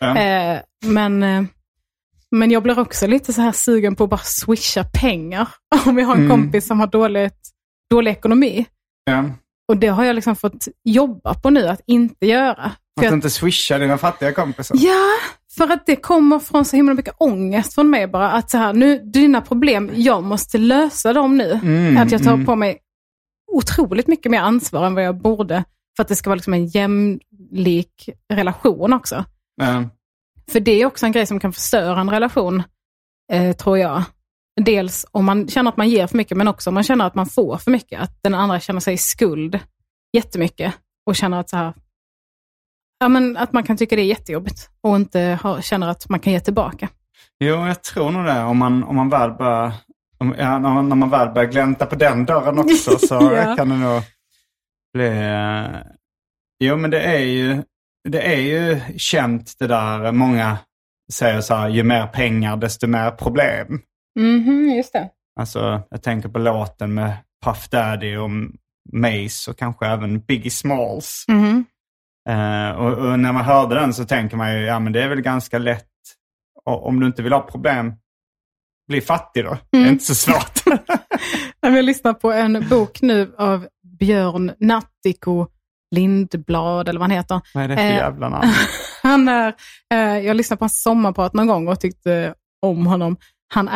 Men jag blir också lite så här sugen på att bara swisha pengar om jag har en kompis som har dålig ekonomi. Och det har jag liksom fått jobba på nu att inte göra. Att inte swisha dina fattiga kompisar? Ja, för att det kommer från så himla mycket ångest från mig bara. Att så här, nu, dina problem, jag måste lösa dem nu. Att jag tar på mig otroligt mycket mer ansvar än vad jag borde. För att det ska vara liksom en jämlik relation också. För det är också en grej som kan förstöra en relation, tror jag. Dels om man känner att man ger för mycket, men också om man känner att man får för mycket. Att den andra känner sig skuld jättemycket. Och känner att så här, ja, men att man kan tycka det är jättejobbigt. Och inte känner att man kan ge tillbaka. Jo, jag tror nog det. Om man väl börjar... när man väl börjar glänta på den dörren också så kan det nog bli... Jo, men det är ju känt det där. Många säger så här, ju mer pengar desto mer problem. Just det. Alltså, jag tänker på låten med Puff Daddy och Mace och kanske även Biggie Smalls. Och när man hörde den så tänker man ju, ja men det är väl ganska lätt. Om du inte vill ha problem, bli fattig då. Det är inte så svårt. Jag lyssnar på en bok nu av Björn Nattiko Lindblad, eller vad han heter. Vad är det för jävla namn? Jag lyssnade på hans sommarprat någon gång och tyckte om honom. Han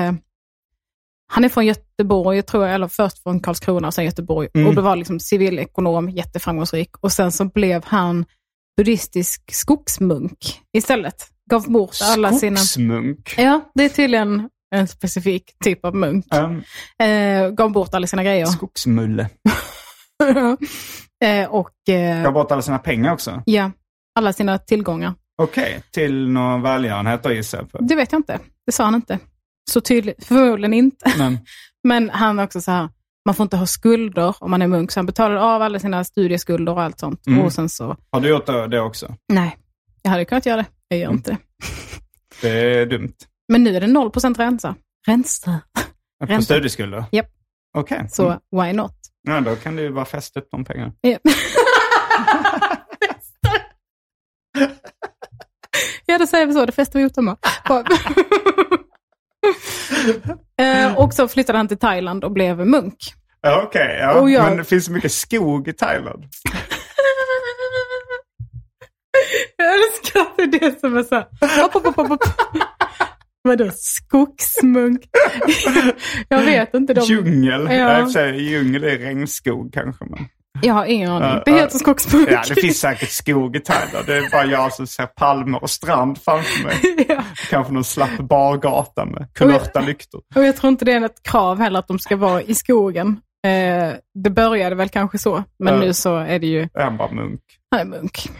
är från Göteborg, tror jag, eller först från Karlskrona och sen Göteborg. Och det var liksom civilekonom, jätteframgångsrik. Och sen så blev han buddhistisk skogsmunk istället. Gav bort alla sina... Skogsmunk? Ja, det är tydligen en specifik typ av munk. Gav bort alla sina grejer. Skogsmulle. Gav bort alla sina pengar också? Ja, alla sina tillgångar. Okej, till någon välgörenhet då gissar jag på? Det vet jag inte, det sa han inte. Så tydligt, förmodligen inte. Men han är också så här, man får inte ha skulder om man är munk. Så han betalar av alla sina studieskulder och allt sånt. Och sen så... Har du gjort det också? Nej, jag hade kunnat göra det. Jag gör inte det. Det är dumt. Men nu är det 0% ränta. På studieskulder? Japp. Okej. Så why not? Ja, då kan det ju bara fästa upp de pengarna. Yeah. Ja, det säger vi så. Det fäster vi ut dem. Och så flyttade han till Thailand och blev munk. Okej, ja. Men det finns så mycket skog i Thailand. Jag älskar det som är så här. Vadå, skogsmunk? Jag vet inte. Djungel. Ja. Jag säger djungel är regnskog kanske. Men... Jag har ingen aning. Det heter skogsmunk. Ja, det finns säkert skog i Thailand. Det är bara jag som ser palmer och strand framför mig. Ja. Kanske någon slapp bargata med kulörta lyktor. Och jag tror inte det är ett krav heller att de ska vara i skogen. Det började väl kanske så. Men nu så är det ju... Han bara munk. Han är munk.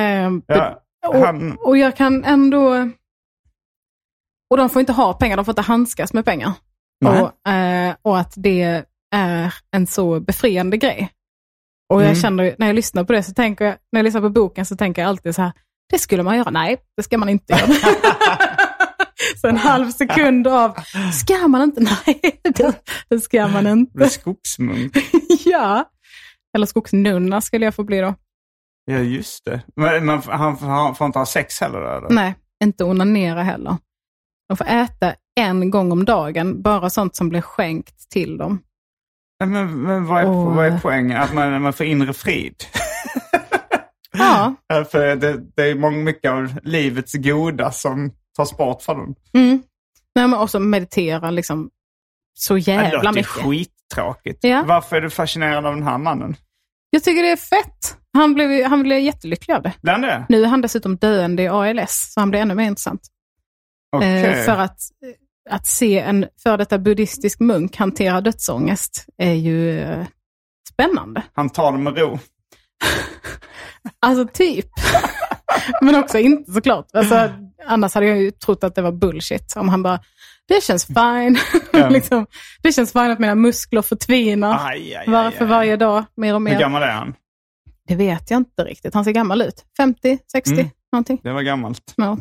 Och jag kan ändå... Och de får inte ha pengar, de får inte handskas med pengar. Och att det är en så befriande grej. Och jag känner, när jag lyssnar på det så tänker jag, när jag lyssnar på boken så tänker jag alltid så här, det skulle man göra. Nej, det ska man inte göra. Så en halv sekund av, ska man inte? Nej, det ska man inte. Det är skogsmunk. Ja, eller skogsnunna skulle jag få bli då. Ja, just det. Men han får inte ha sex heller? Eller? Nej, inte onanera heller. De får äta en gång om dagen, bara sånt som blir skänkt till dem. Men vad är poängen? Att man får inre frid? Ja. För det är mycket av livets goda som tas bort för dem. Nej, men också meditera liksom så jävla mycket. Det är skittråkigt. Ja. Varför är du fascinerad av den här mannen? Jag tycker det är fett. Han blev jättelycklig av det. Bland det? Nu är han dessutom döende i ALS, så han blir ännu mer intressant. Okay. För att se en för detta buddhistisk munk hantera dödsångest är ju spännande. Han tar det med ro. Alltså typ. Men också inte såklart. Alltså, annars hade jag ju trott att det var bullshit. Om han bara, det känns fine. Liksom, det känns fine att mina muskler förtvinar. För varje dag, mer och mer. Hur gammal är han? Det vet jag inte riktigt. Han ser gammal ut. 50, 60, någonting. Det var gammalt. Ja.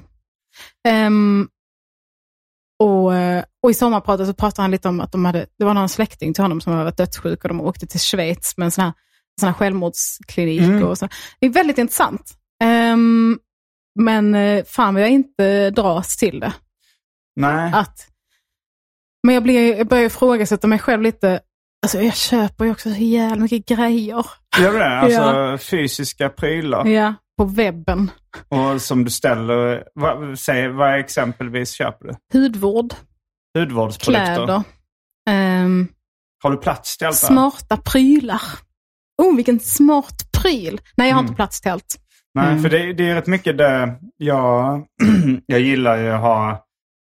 Och i sommarpratet så pratade han lite om att det var någon släkting till honom som hade varit dödssjuk och de åkte till Schweiz med en sån här självmordsklinik och så. Det är väldigt intressant. Men fan vill jag inte dras till det. Nej. Men jag börjar ifrågasätta mig själv lite. Alltså jag köper ju också så jävla mycket grejer. Gör det? Alltså fysiska prylar? Ja, på webben. Och som du ställer, vad exempelvis köper du? Hudvårdsprodukter? Kläder. Har du plats till allt? Smarta prylar. Vilken smart pryl. Nej, jag har inte plats till allt. Nej, för det är rätt mycket det jag gillar ju att ha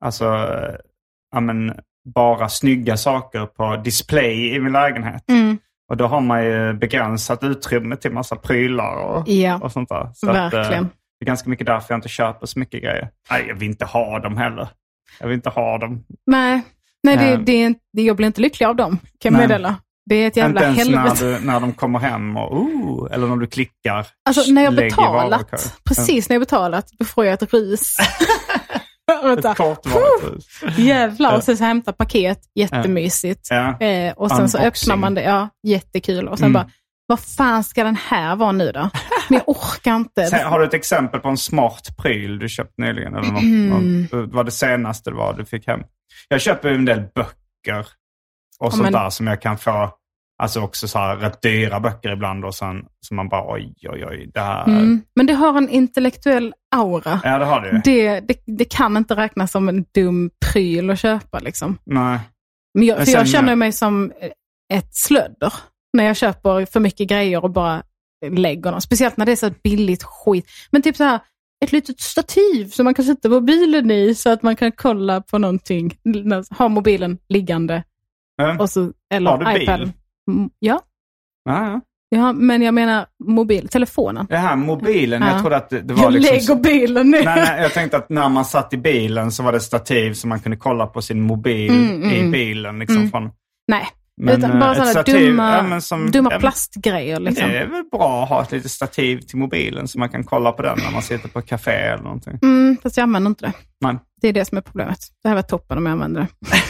bara snygga saker på display i min lägenhet. Och då har man ju begränsat utrymme till massa prylar och sånt där. Så verkligen. Det är ganska mycket därför jag inte köper så mycket grejer. Nej, jag vill inte ha dem heller. Jag vill inte ha dem. Nej, jag blir inte lycklig av dem, kan jag meddela. Det är ett jävla helvete. Inte ens när de kommer hem eller när du klickar. Alltså när jag betalat, precis när jag betalat, då får jag ett rus. Ett kortvarigt rus. Jävlar, och sen så hämtar paket, jättemysigt. Och sen så öppnar man det, jättekul. Och sen bara, vad fan ska den här vara nu då? Men jag orkar inte. Sen, har du ett exempel på en smart pryl du köpt nyligen? Eller vad det senaste var du fick hem? Jag köper en del böcker och sånt där som jag kan få. Alltså också så här rätt dyra böcker ibland och sen så man bara oj det här. Men det har en intellektuell aura. Ja, det har det. Det kan inte räknas som en dum pryl att köpa liksom. Nej. Men jag känner mig som ett slödder när jag köper för mycket grejer och bara lägger dem. Speciellt när det är så billigt skit. Men typ så här ett litet stativ som man kan sätta mobilen i så att man kan kolla på någonting. Ha mobilen liggande. Och så, eller har du iPad. Bil? Ja. Ja, men jag menar telefonen. Det här mobilen, jag trodde att det var liksom... Jag lägger bilen nu. Nej, jag tänkte att när man satt i bilen så var det stativ så man kunde kolla på sin mobil i bilen. Liksom, från... Nej, utan bara sådana dumma plastgrejer. Liksom. Det är väl bra att ha ett litet stativ till mobilen så man kan kolla på den när man sitter på ett café eller någonting. Fast jag använder inte det. Nej. Det är det som är problemet. Det här var toppen om jag använder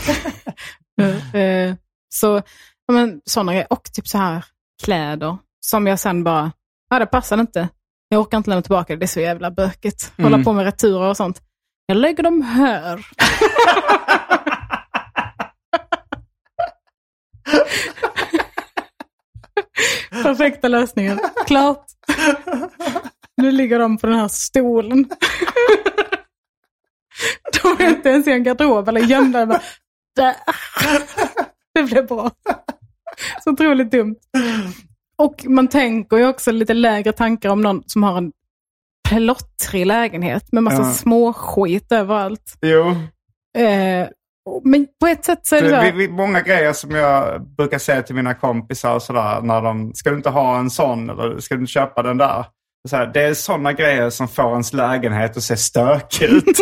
det. Så... Men sådana grejer. Och typ så här kläder som jag sen bara, det passar inte. Jag orkar inte lämna tillbaka det. Det är så jävla bökigt. Hålla på med returer och sånt. Jag lägger dem här. Perfekta lösningen. Klart. Nu ligger de på den här stolen. De är inte ens i en garderob eller gömda. Bara, det blev bra. Så otroligt dumt. Och man tänker ju också lite lägre tankar om någon som har en plottrig lägenhet med massa små skit överallt. Jo. Men på ett sätt så är det så många grejer som jag brukar säga till mina kompisar och sådär, när de, ska du inte ha en sån eller ska du inte köpa den där? Så här, det är sådana grejer som får ens lägenhet att se stökig ut.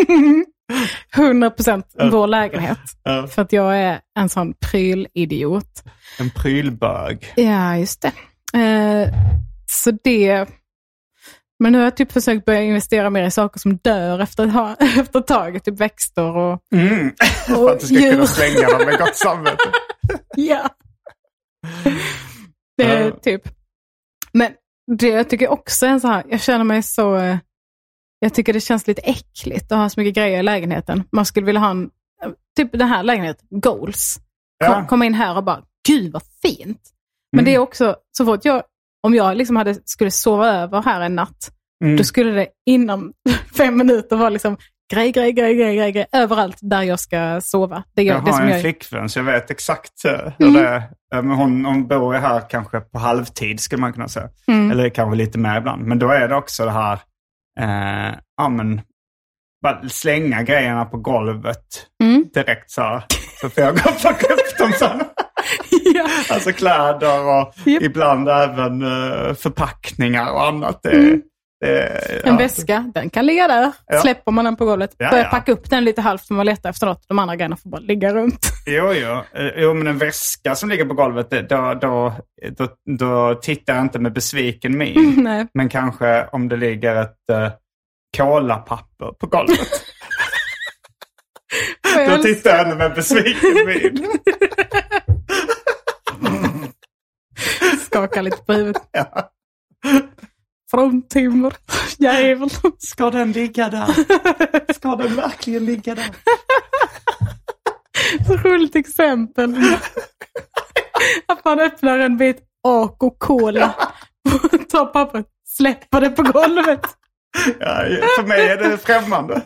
100% vår lägenhet. För att jag är en sån prylidiot. En prylbög. Ja, just det. Så det... Men nu har jag typ försökt börja investera mer i saker som dör efter taget. Typ växter och för att du ska kunna slänga dem med gott samvete. Ja. Det är typ... Men det jag tycker också är så här... Jag känner mig så... Jag tycker det känns lite äckligt att ha så mycket grejer i lägenheten. Man skulle vilja ha en... Typ den här lägenheten, goals. Komma in här och bara, gud vad fint. Men det är också, så fort om jag liksom skulle sova över här en natt, då skulle det inom 5 minuter vara liksom grej överallt där jag ska sova. Jag har en flickvän så jag vet exakt hur det är. Hon bor här kanske på halvtid skulle man kunna säga. Eller kanske lite mer ibland. Men då är det också det här bara slänga grejerna på golvet direkt så får jag gå och plocka upp dem sen. Ja. Alltså kläder och ibland även förpackningar och annat. En väska, den kan ligga där. Ja. Släpper man den på golvet. Börjar packa upp den lite halvt för man letar efter något. De andra grejerna får bara ligga runt. Jo, men en väska som ligger på golvet, då tittar jag inte med besviken min. Nej. Men kanske om det ligger ett kolapapper på golvet. Då tittar jag ändå med besviken min. Skakar lite på huvudet. Ja. Fruntimmer. Jävel. Ska den ligga där? Ska den verkligen ligga där? Så roligt exempel. Att man öppnar en bit AK-cola och tar pappret, släpper det på golvet. Ja, för mig är det främmande.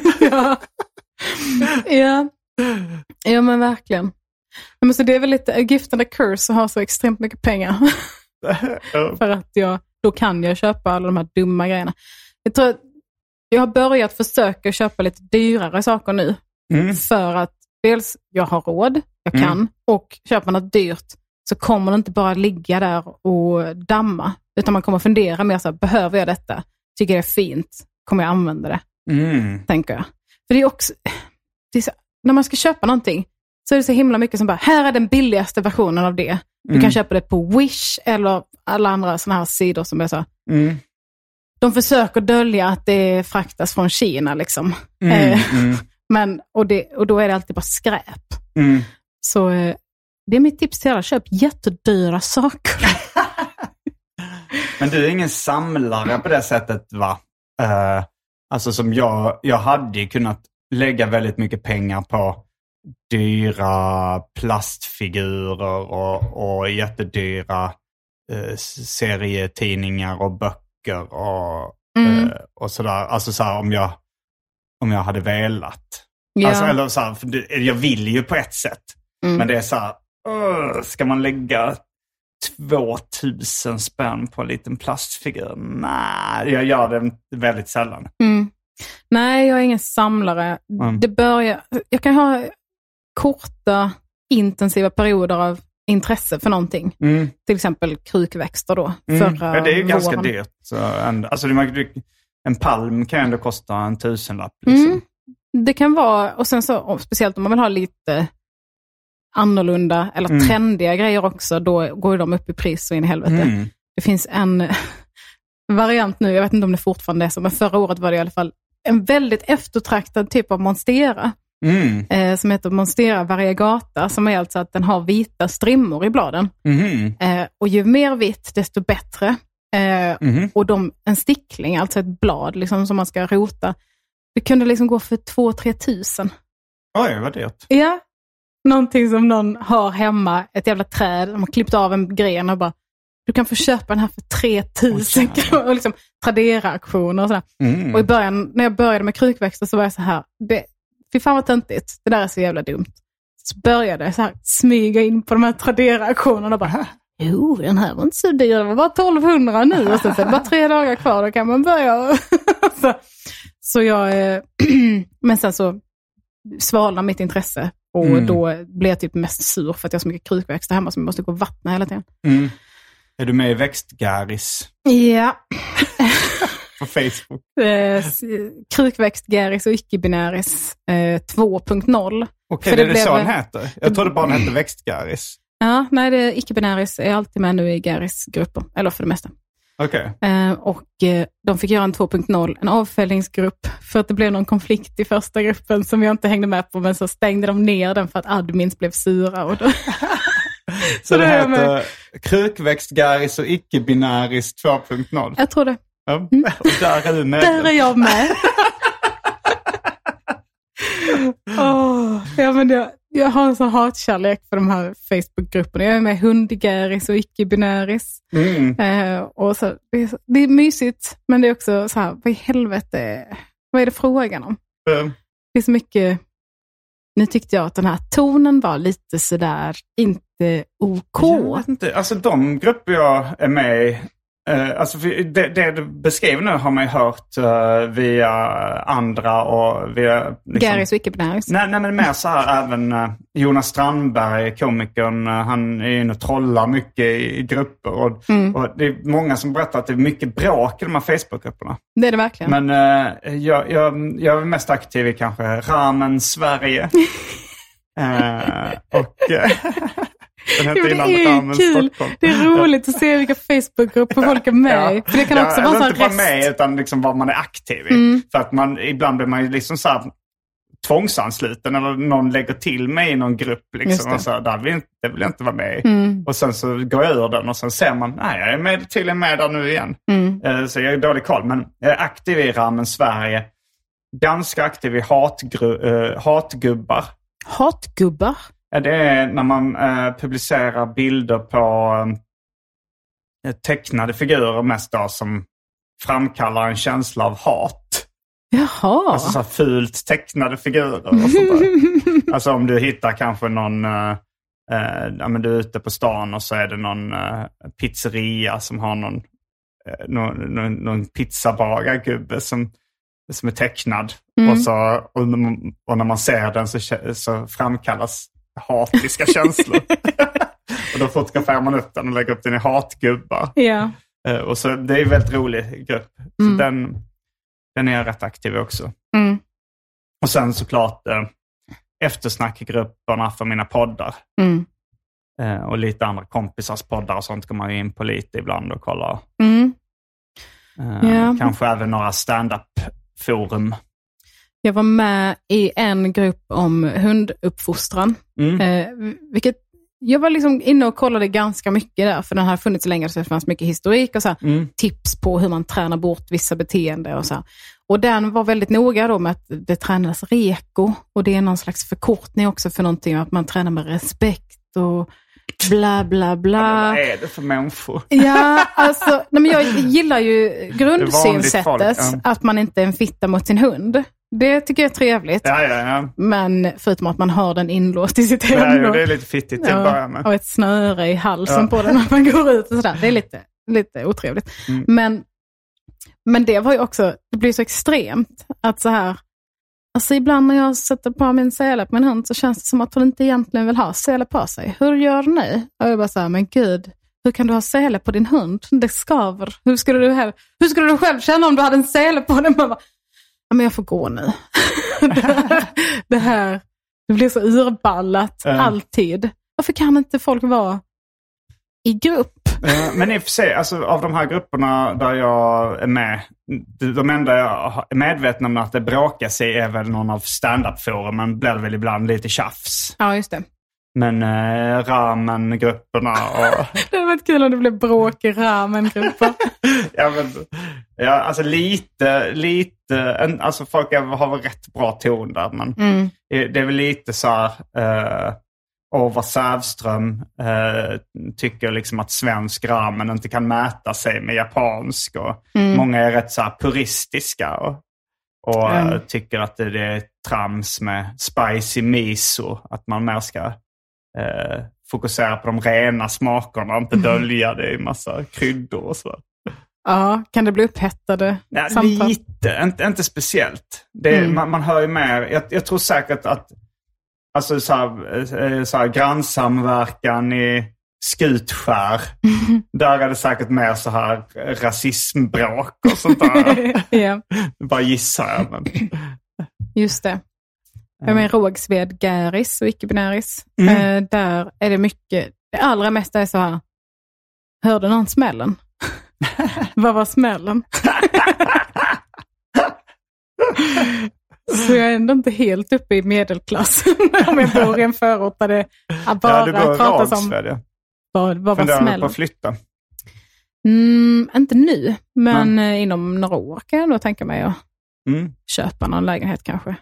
Ja, men verkligen. Men så det är väl lite gift and a curse att ha så extremt mycket pengar. För att då kan jag köpa alla de här dumma grejerna. Jag tror att jag har börjat försöka köpa lite dyrare saker nu. För att dels jag har råd, jag kan. Och köper man något dyrt så kommer det inte bara ligga där och damma. Utan man kommer fundera mer så här, behöver jag detta? Tycker det är fint? Kommer jag använda det? Tänker jag. För det är också... när man ska köpa någonting så är det så himla mycket som bara, här är den billigaste versionen av det. Du kan köpa det på Wish eller alla andra såna här sidor som jag sa. De försöker dölja att det fraktas från Kina liksom. Men, och då är det alltid bara skräp. Så det är mitt tips till alla. Köp jättedyra saker. Men du är ingen samlare på det sättet, va? Alltså som jag hade kunnat lägga väldigt mycket pengar på dyra plastfigurer och jättedyra serietidningar och böcker och sådär. Alltså så här, om jag hade velat. Ja. Alltså, eller så här, för jag vill ju på ett sätt. Men det är så här, ska man lägga 2000 spänn på en liten plastfigur? Nej, jag gör det väldigt sällan. Nej, jag är ingen samlare. Jag kan ha korta, intensiva perioder av intresse för någonting. Till exempel krukväxter då. Ja, det är ju ganska dyrt. Så alltså, en palm kan ändå kosta en 1000-lapp. Liksom. Det kan vara, och sen så, speciellt om man vill ha lite annorlunda eller trendiga grejer också, då går de upp i pris så in i helvete. Det finns en variant nu, jag vet inte om det fortfarande är så, men förra året var det i alla fall en väldigt eftertraktad typ av monstera. Som heter Monstera variegata, som är alltså att den har vita strimmor i bladen. Och ju mer vitt desto bättre. Och en stickling, alltså ett blad liksom, som man ska rota, det kunde liksom gå för 2-3 tusen. Oj, vad dyrt. Ja, någonting som någon har hemma, ett jävla träd, de har klippt av en gren och bara, du kan få köpa den här för 3000 kronor. Och liksom Tradera-aktioner och sådär. Och i början, när jag började med krukväxter så var jag så här, fy fan vad töntigt. Det där är så jävla dumt. Så började jag så här smyga in på de här Tradera-aktionerna och bara, jo, den här var inte så dyr. Det var bara 1200 nu. Och så det var 3 dagar kvar, då kan man börja. så jag, men sen så svalnade mitt intresse. Och då blev jag typ mest sur för att jag har så mycket krukväxter hemma som jag måste gå och vattna hela tiden. Är du med i Växtgaris? Ja. På Facebook. Krukväxtgaris och icke-binäris 2.0. Okej, det är så den heter? Jag trodde bara den hette Växtgaris. Ja, nej, det icke-binäris är alltid med nu i Garis-grupper. Eller för det mesta. Okej. Och de fick göra en 2.0, en avföljningsgrupp, för att det blev någon konflikt i första gruppen som jag inte hängde med på, men så stängde de ner den för att admins blev sura. Och då så det heter Krukväxtgaris och icke-binäris 2.0? Jag tror det. Ja, och där är du med. Där är jag med. Ja, men jag har en sån hatkärlek för de här Facebook-grupperna. Jag är med hundgaris och icke-binäris. Och så, det är mysigt, men det är också så här, vad i helvete, vad är det frågan om? Det är så mycket. Nu tyckte jag att den här tonen var lite sådär, inte OK. Jag vet inte, alltså de grupper jag är med i, alltså det du beskriver nu har man ju hört via andra och via liksom, Garis och icke-binäris. Nej, men mer så här även Jonas Strandberg, komikern, han är inne och trollar mycket i grupper och det är många som berättar att det är mycket bråk i de här Facebook-grupperna. Det är det verkligen. Men jag är mest aktiv i kanske Ramen Sverige. Och den heter det är kul. Stockholm. Det är roligt att se vilka Facebook-grupper folk är med i. För det kan också vara så här inte bara med utan liksom vad man är aktiv i. För att ibland blir man ju liksom så här tvångsansluten eller någon lägger till mig i någon grupp liksom, och så där vill jag inte vara med i. Och sen så går jag ur den och sen ser man, nej, jag är tydligen med där nu igen. Så jag är dålig koll, men jag är aktiv i Ramen Sverige. Ganska aktiv i hatgubbar. Hatgubbar? Ja, det är när man publicerar bilder på tecknade figurer mest då, som framkallar en känsla av hat. Jaha. Alltså så här fult tecknade figurer och sånt där. Alltså om du hittar kanske någon, men du är ute på stan och så är det någon pizzeria som har någon pizzabagargubbe som är tecknad. Och när man ser den så framkallas hatiska känslor. Och då fotograferar man upp den och lägger upp den i hatgubbar. Ja. Och så det är en väldigt rolig grupp. Så den är jag rätt aktiv också. Och sen såklart eftersnackgrupperna för mina poddar. Och lite andra kompisars poddar och sånt går man ju in på lite ibland och kollar. Kanske även några stand-up-forum. Jag var med i en grupp om hunduppfostran. Vilket jag var liksom inne och kollade ganska mycket där. För den har funnits så länge så det fanns mycket historik och så här, tips på hur man tränar bort vissa beteenden och så här. Och den var väldigt noga då med att det tränas reko. Och det är någon slags förkortning också för någonting. Att man tränar med respekt och bla bla bla. Ja, vad är det för människor? Ja, alltså, nej, men jag gillar ju grundsynsättet att man inte är en fitta mot sin hund. Det tycker jag är trevligt. Ja. Men förutom att man har den inlåst i sitt hem. Ja, det är lite fittigt till att börja med. Och ett snöre i halsen på den när man går ut och sådär. Det är lite otrevligt. Men det var ju också, det blir så extremt att så här, alltså ibland när jag sätter på min sele på min hund så känns det som att hon inte egentligen vill ha sele på sig. Hur gör du nu? Och jag bara så här, men gud, hur kan du ha sele på din hund? Det skaver. Hur skulle du själv känna om du hade en sele på den? Bara, men jag får gå nu. Det blir så urballat alltid. Varför kan inte folk vara i grupp? Men i och för sig, alltså, av de här grupperna där jag är med, de enda jag är medveten om att det bråkas i är väl någon av stand-up-forumen, blir det väl ibland lite tjafs. Ja, just det. Men ramen-grupperna och... Det hade varit kul om det blev bråk i ramen-grupper. Alltså lite alltså folk har väl rätt bra ton där, men det är väl lite så här Orvar Sävström tycker liksom att svensk ramen inte kan mäta sig med japansk. Och många är rätt så här puristiska och tycker att det är trams med spicy miso. Att man mer ska fokusera på de rena smakerna och inte dölja det i massa kryddor och så. Ja, kan det bli upphettade samtal? Lite, inte speciellt. Man hör ju mer, jag tror säkert att alltså så här grannsamverkan i Skutskär, där är det säkert mer så här rasismbråk och sånt där. Ja. Bara gissar jag. Men. Just det. Jag menar Rågsved, Gäris och icke-binäris. Där är det mycket, det allra mesta är så här, hörde någon smällen? Vad var smällen? Så jag är ändå inte helt uppe i medelklassen om jag bor i en förort där det bara pratas om vad var smällen. Funderar du på att flytta? Inte nu, men inom några år kan jag nog tänka mig att köpa någon lägenhet kanske.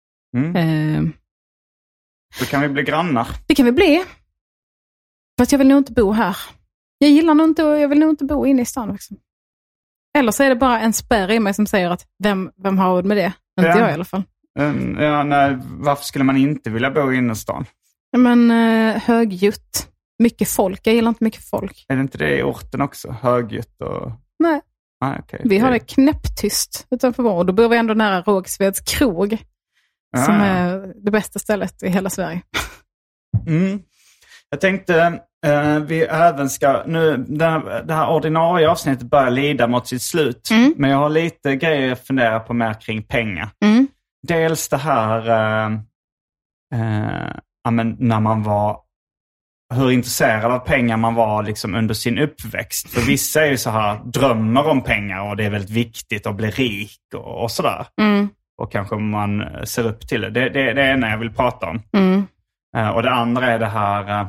Då kan vi bli grannar. Det kan vi bli. Fast jag vill nog inte bo här. Jag vill nog inte bo inne i stan också. Eller så är det bara en spärr i mig som säger att vem har råd med det? Inte jag i alla fall. Varför skulle man inte vilja bo inne i stan? Men högljutt. Mycket folk. Jag gillar inte mycket folk. Är det inte det i orten också? Högljutt och... Nej. Okay. Vi har det knäpptyst utanför vår. Och då bor vi ändå nära Rågsveds krog. Som är det bästa stället i hela Sverige. Jag tänkte vi även ska... Nu, det här ordinarie avsnittet börjar lida mot sitt slut. Men jag har lite grejer att fundera på mer kring pengar. Dels det här när man var... Hur intresserad av pengar man var liksom under sin uppväxt. För vissa är ju så här, drömmer om pengar och det är väldigt viktigt att bli rik och sådär. Och kanske man ser upp till det. Det är det ena jag vill prata om. Och det andra är det här...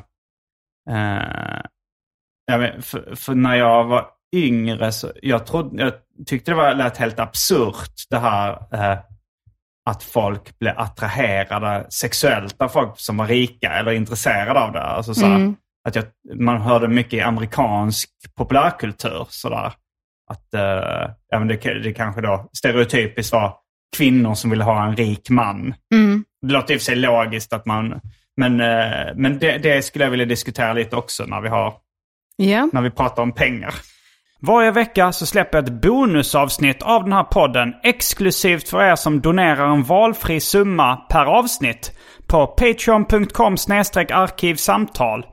för när jag var yngre så jag tyckte det lät helt absurt det här att folk blev attraherade sexuellt av folk som var rika eller intresserade av det. Alltså så här, att man hörde mycket i amerikansk populärkultur sådär. Att det kanske då stereotypiskt var kvinnor som ville ha en rik man. Det låter i och för sig logiskt att man... Men det skulle jag vilja diskutera lite också när vi pratar om pengar. Varje vecka så släpper jag ett bonusavsnitt av den här podden exklusivt för er som donerar en valfri summa per avsnitt på patreon.com/arkivsamtal.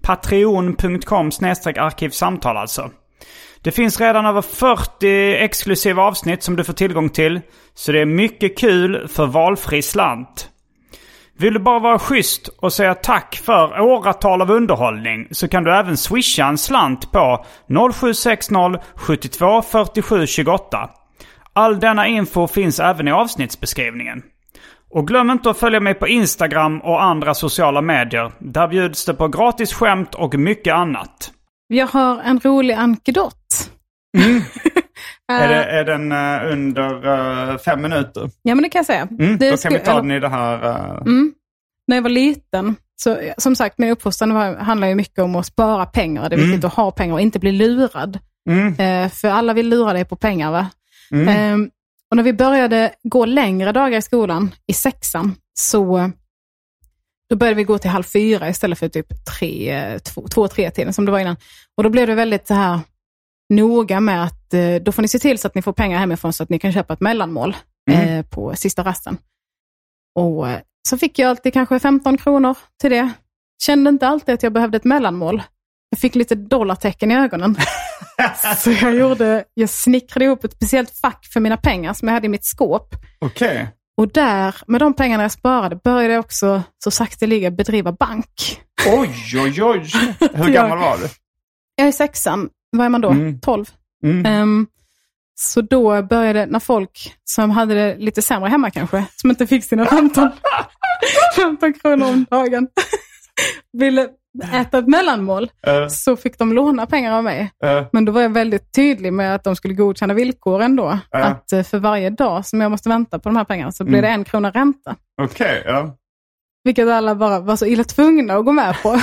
Patreon.com/arkivsamtal alltså. Det finns redan över 40 exklusiva avsnitt som du får tillgång till, så det är mycket kul för valfri slant. Vill du bara vara schysst och säga tack för åratal av underhållning så kan du även swisha en slant på 0760 72 47 28. All denna info finns även i avsnittsbeskrivningen. Och glöm inte att följa mig på Instagram och andra sociala medier. Där bjuds det på gratis skämt och mycket annat. Jag har en rolig ankedot. Är den under 5 minuter? Ja, men det kan jag säga. Då kan vi ta den i det här... När jag var liten, så som sagt, min uppfostran handlar ju mycket om att spara pengar. Det är viktigt att ha pengar och inte bli lurad. För alla vill lura dig på pengar, va? Och när vi började gå längre dagar i skolan, i 6:an, så då började vi gå till 3:30 istället för typ 2-3 som det var innan. Och då blev det väldigt så här noga med att då får ni se till så att ni får pengar hemifrån så att ni kan köpa ett mellanmål på sista rasten. Och så fick jag alltid kanske 15 kronor till det. Kände inte alltid att jag behövde ett mellanmål. Jag fick lite dollartecken i ögonen. Så jag snickrade ihop ett speciellt fack för mina pengar som jag hade i mitt skåp. Okej. Och där, med de pengarna jag sparade, började jag också så sakteliga bedriva bank. Oj. Hur gammal var du? Jag är 6:an. Vad är man då? 12. Så då började, när folk som hade det lite sämre hemma kanske, som inte fick sina 15 kronor om dagen, ville äta ett mellanmål, så fick de låna pengar av mig. Men då var jag väldigt tydlig med att de skulle godkänna villkoren då. Att för varje dag som jag måste vänta på de här pengarna så blir det 1 krona ränta. Okej, ja. Vilket alla bara var så illa tvungna att gå med på.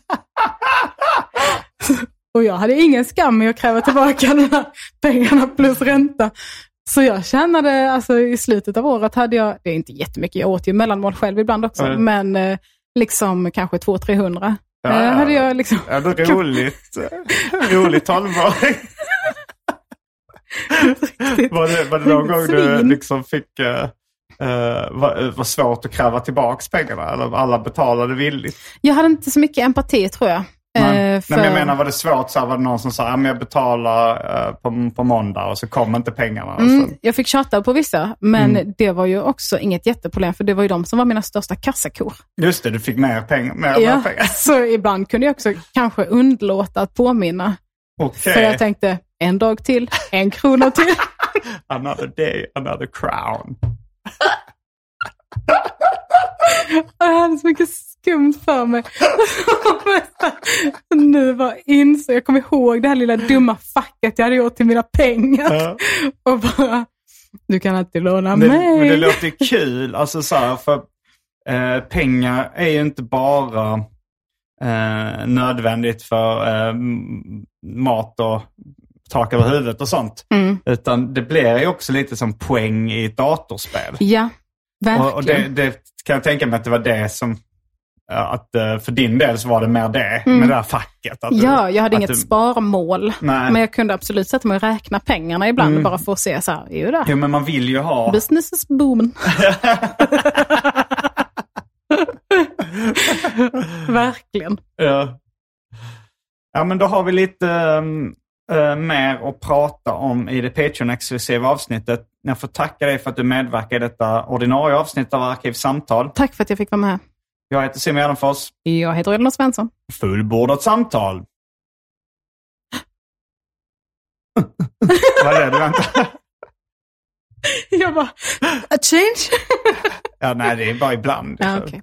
Och jag hade ingen skam i att kräva tillbaka de här pengarna plus ränta. Så jag tjänade, alltså i slutet av året hade jag, det är inte jättemycket, jag åt ju mellanmål själv ibland också, men liksom kanske 200-300. Hade jag liksom... Ja, det är roligt 12-åring. var det någon gång du liksom fick... var svårt att kräva tillbaka pengarna? Eller alla betalade villigt? Jag hade inte så mycket empati, tror jag. Nej, men jag menar, var det svårt så var det någon som sa jag betalar på måndag och så kom inte pengarna. Jag fick tjata på vissa, men det var ju också inget jätteproblem, för det var ju de som var mina största kassakor. Just det, du fick mer pengar. Mer pengar. Så ibland kunde jag också kanske undlåta att påminna. Okay. För jag tänkte, en dag till, 1 krona till. Another day, another crown. Jag hade så mycket skumt för mig. Nu var så jag kommer ihåg det här lilla dumma facket jag hade gjort till mina pengar. Och bara, du kan alltid låna mig. Men det låter kul. Alltså så här, för pengar är ju inte bara nödvändigt för mat och tak över huvudet och sånt. Utan det blir ju också lite som poäng i ett datorspel. Ja, verkligen. Och det kan jag tänka mig att det var det som... Att för din del så var det mer det med det här facket. Jag hade inget sparmål. Nej. Men jag kunde absolut sätta mig och räkna pengarna ibland bara för att se så här. Jo, men man vill ju ha... Business is booming. Verkligen. Ja, men då har vi lite mer att prata om i det Patreon-exklusiva avsnittet. Jag får tacka dig för att du medverkar i detta ordinarie avsnitt av Arkivsamtal. Tack för att jag fick vara med. Jag heter Simon Gärdenfors. Jag heter Elinor Svensson. Fullbordat samtal. Vad är det? Vänta. Jag bara, a change? Ja, nej, det är bara ibland. Ja, okej.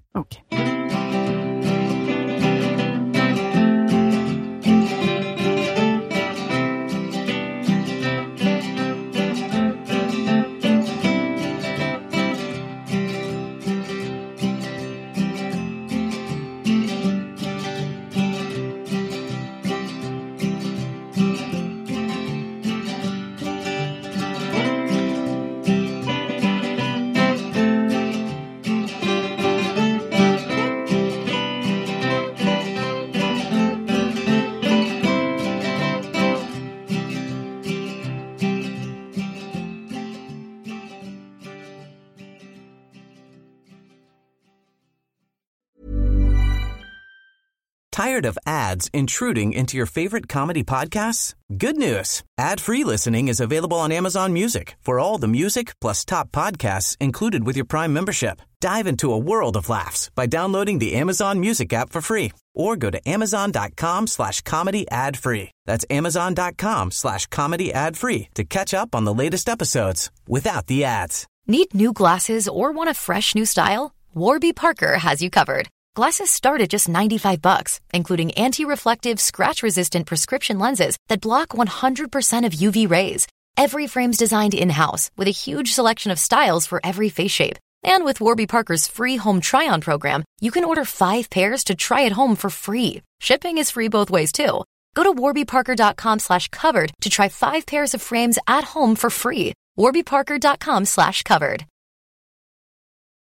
Tired of ads intruding into your favorite comedy podcasts? Good news. Ad-free listening is available on Amazon Music for all the music plus top podcasts included with your Prime membership. Dive into a world of laughs by downloading the Amazon Music app for free or go to amazon.com/comedy ad-free. That's amazon.com/comedy ad-free to catch up on the latest episodes without the ads. Need new glasses or want a fresh new style? Warby Parker has you covered. Glasses start at just $95, including anti-reflective, scratch-resistant prescription lenses that block 100% of UV rays. Every frame's designed in-house with a huge selection of styles for every face shape. And with Warby Parker's free home try-on program, you can order 5 pairs to try at home for free. Shipping is free both ways, too. Go to warbyparker.com/covered to try 5 pairs of frames at home for free. warbyparker.com/covered.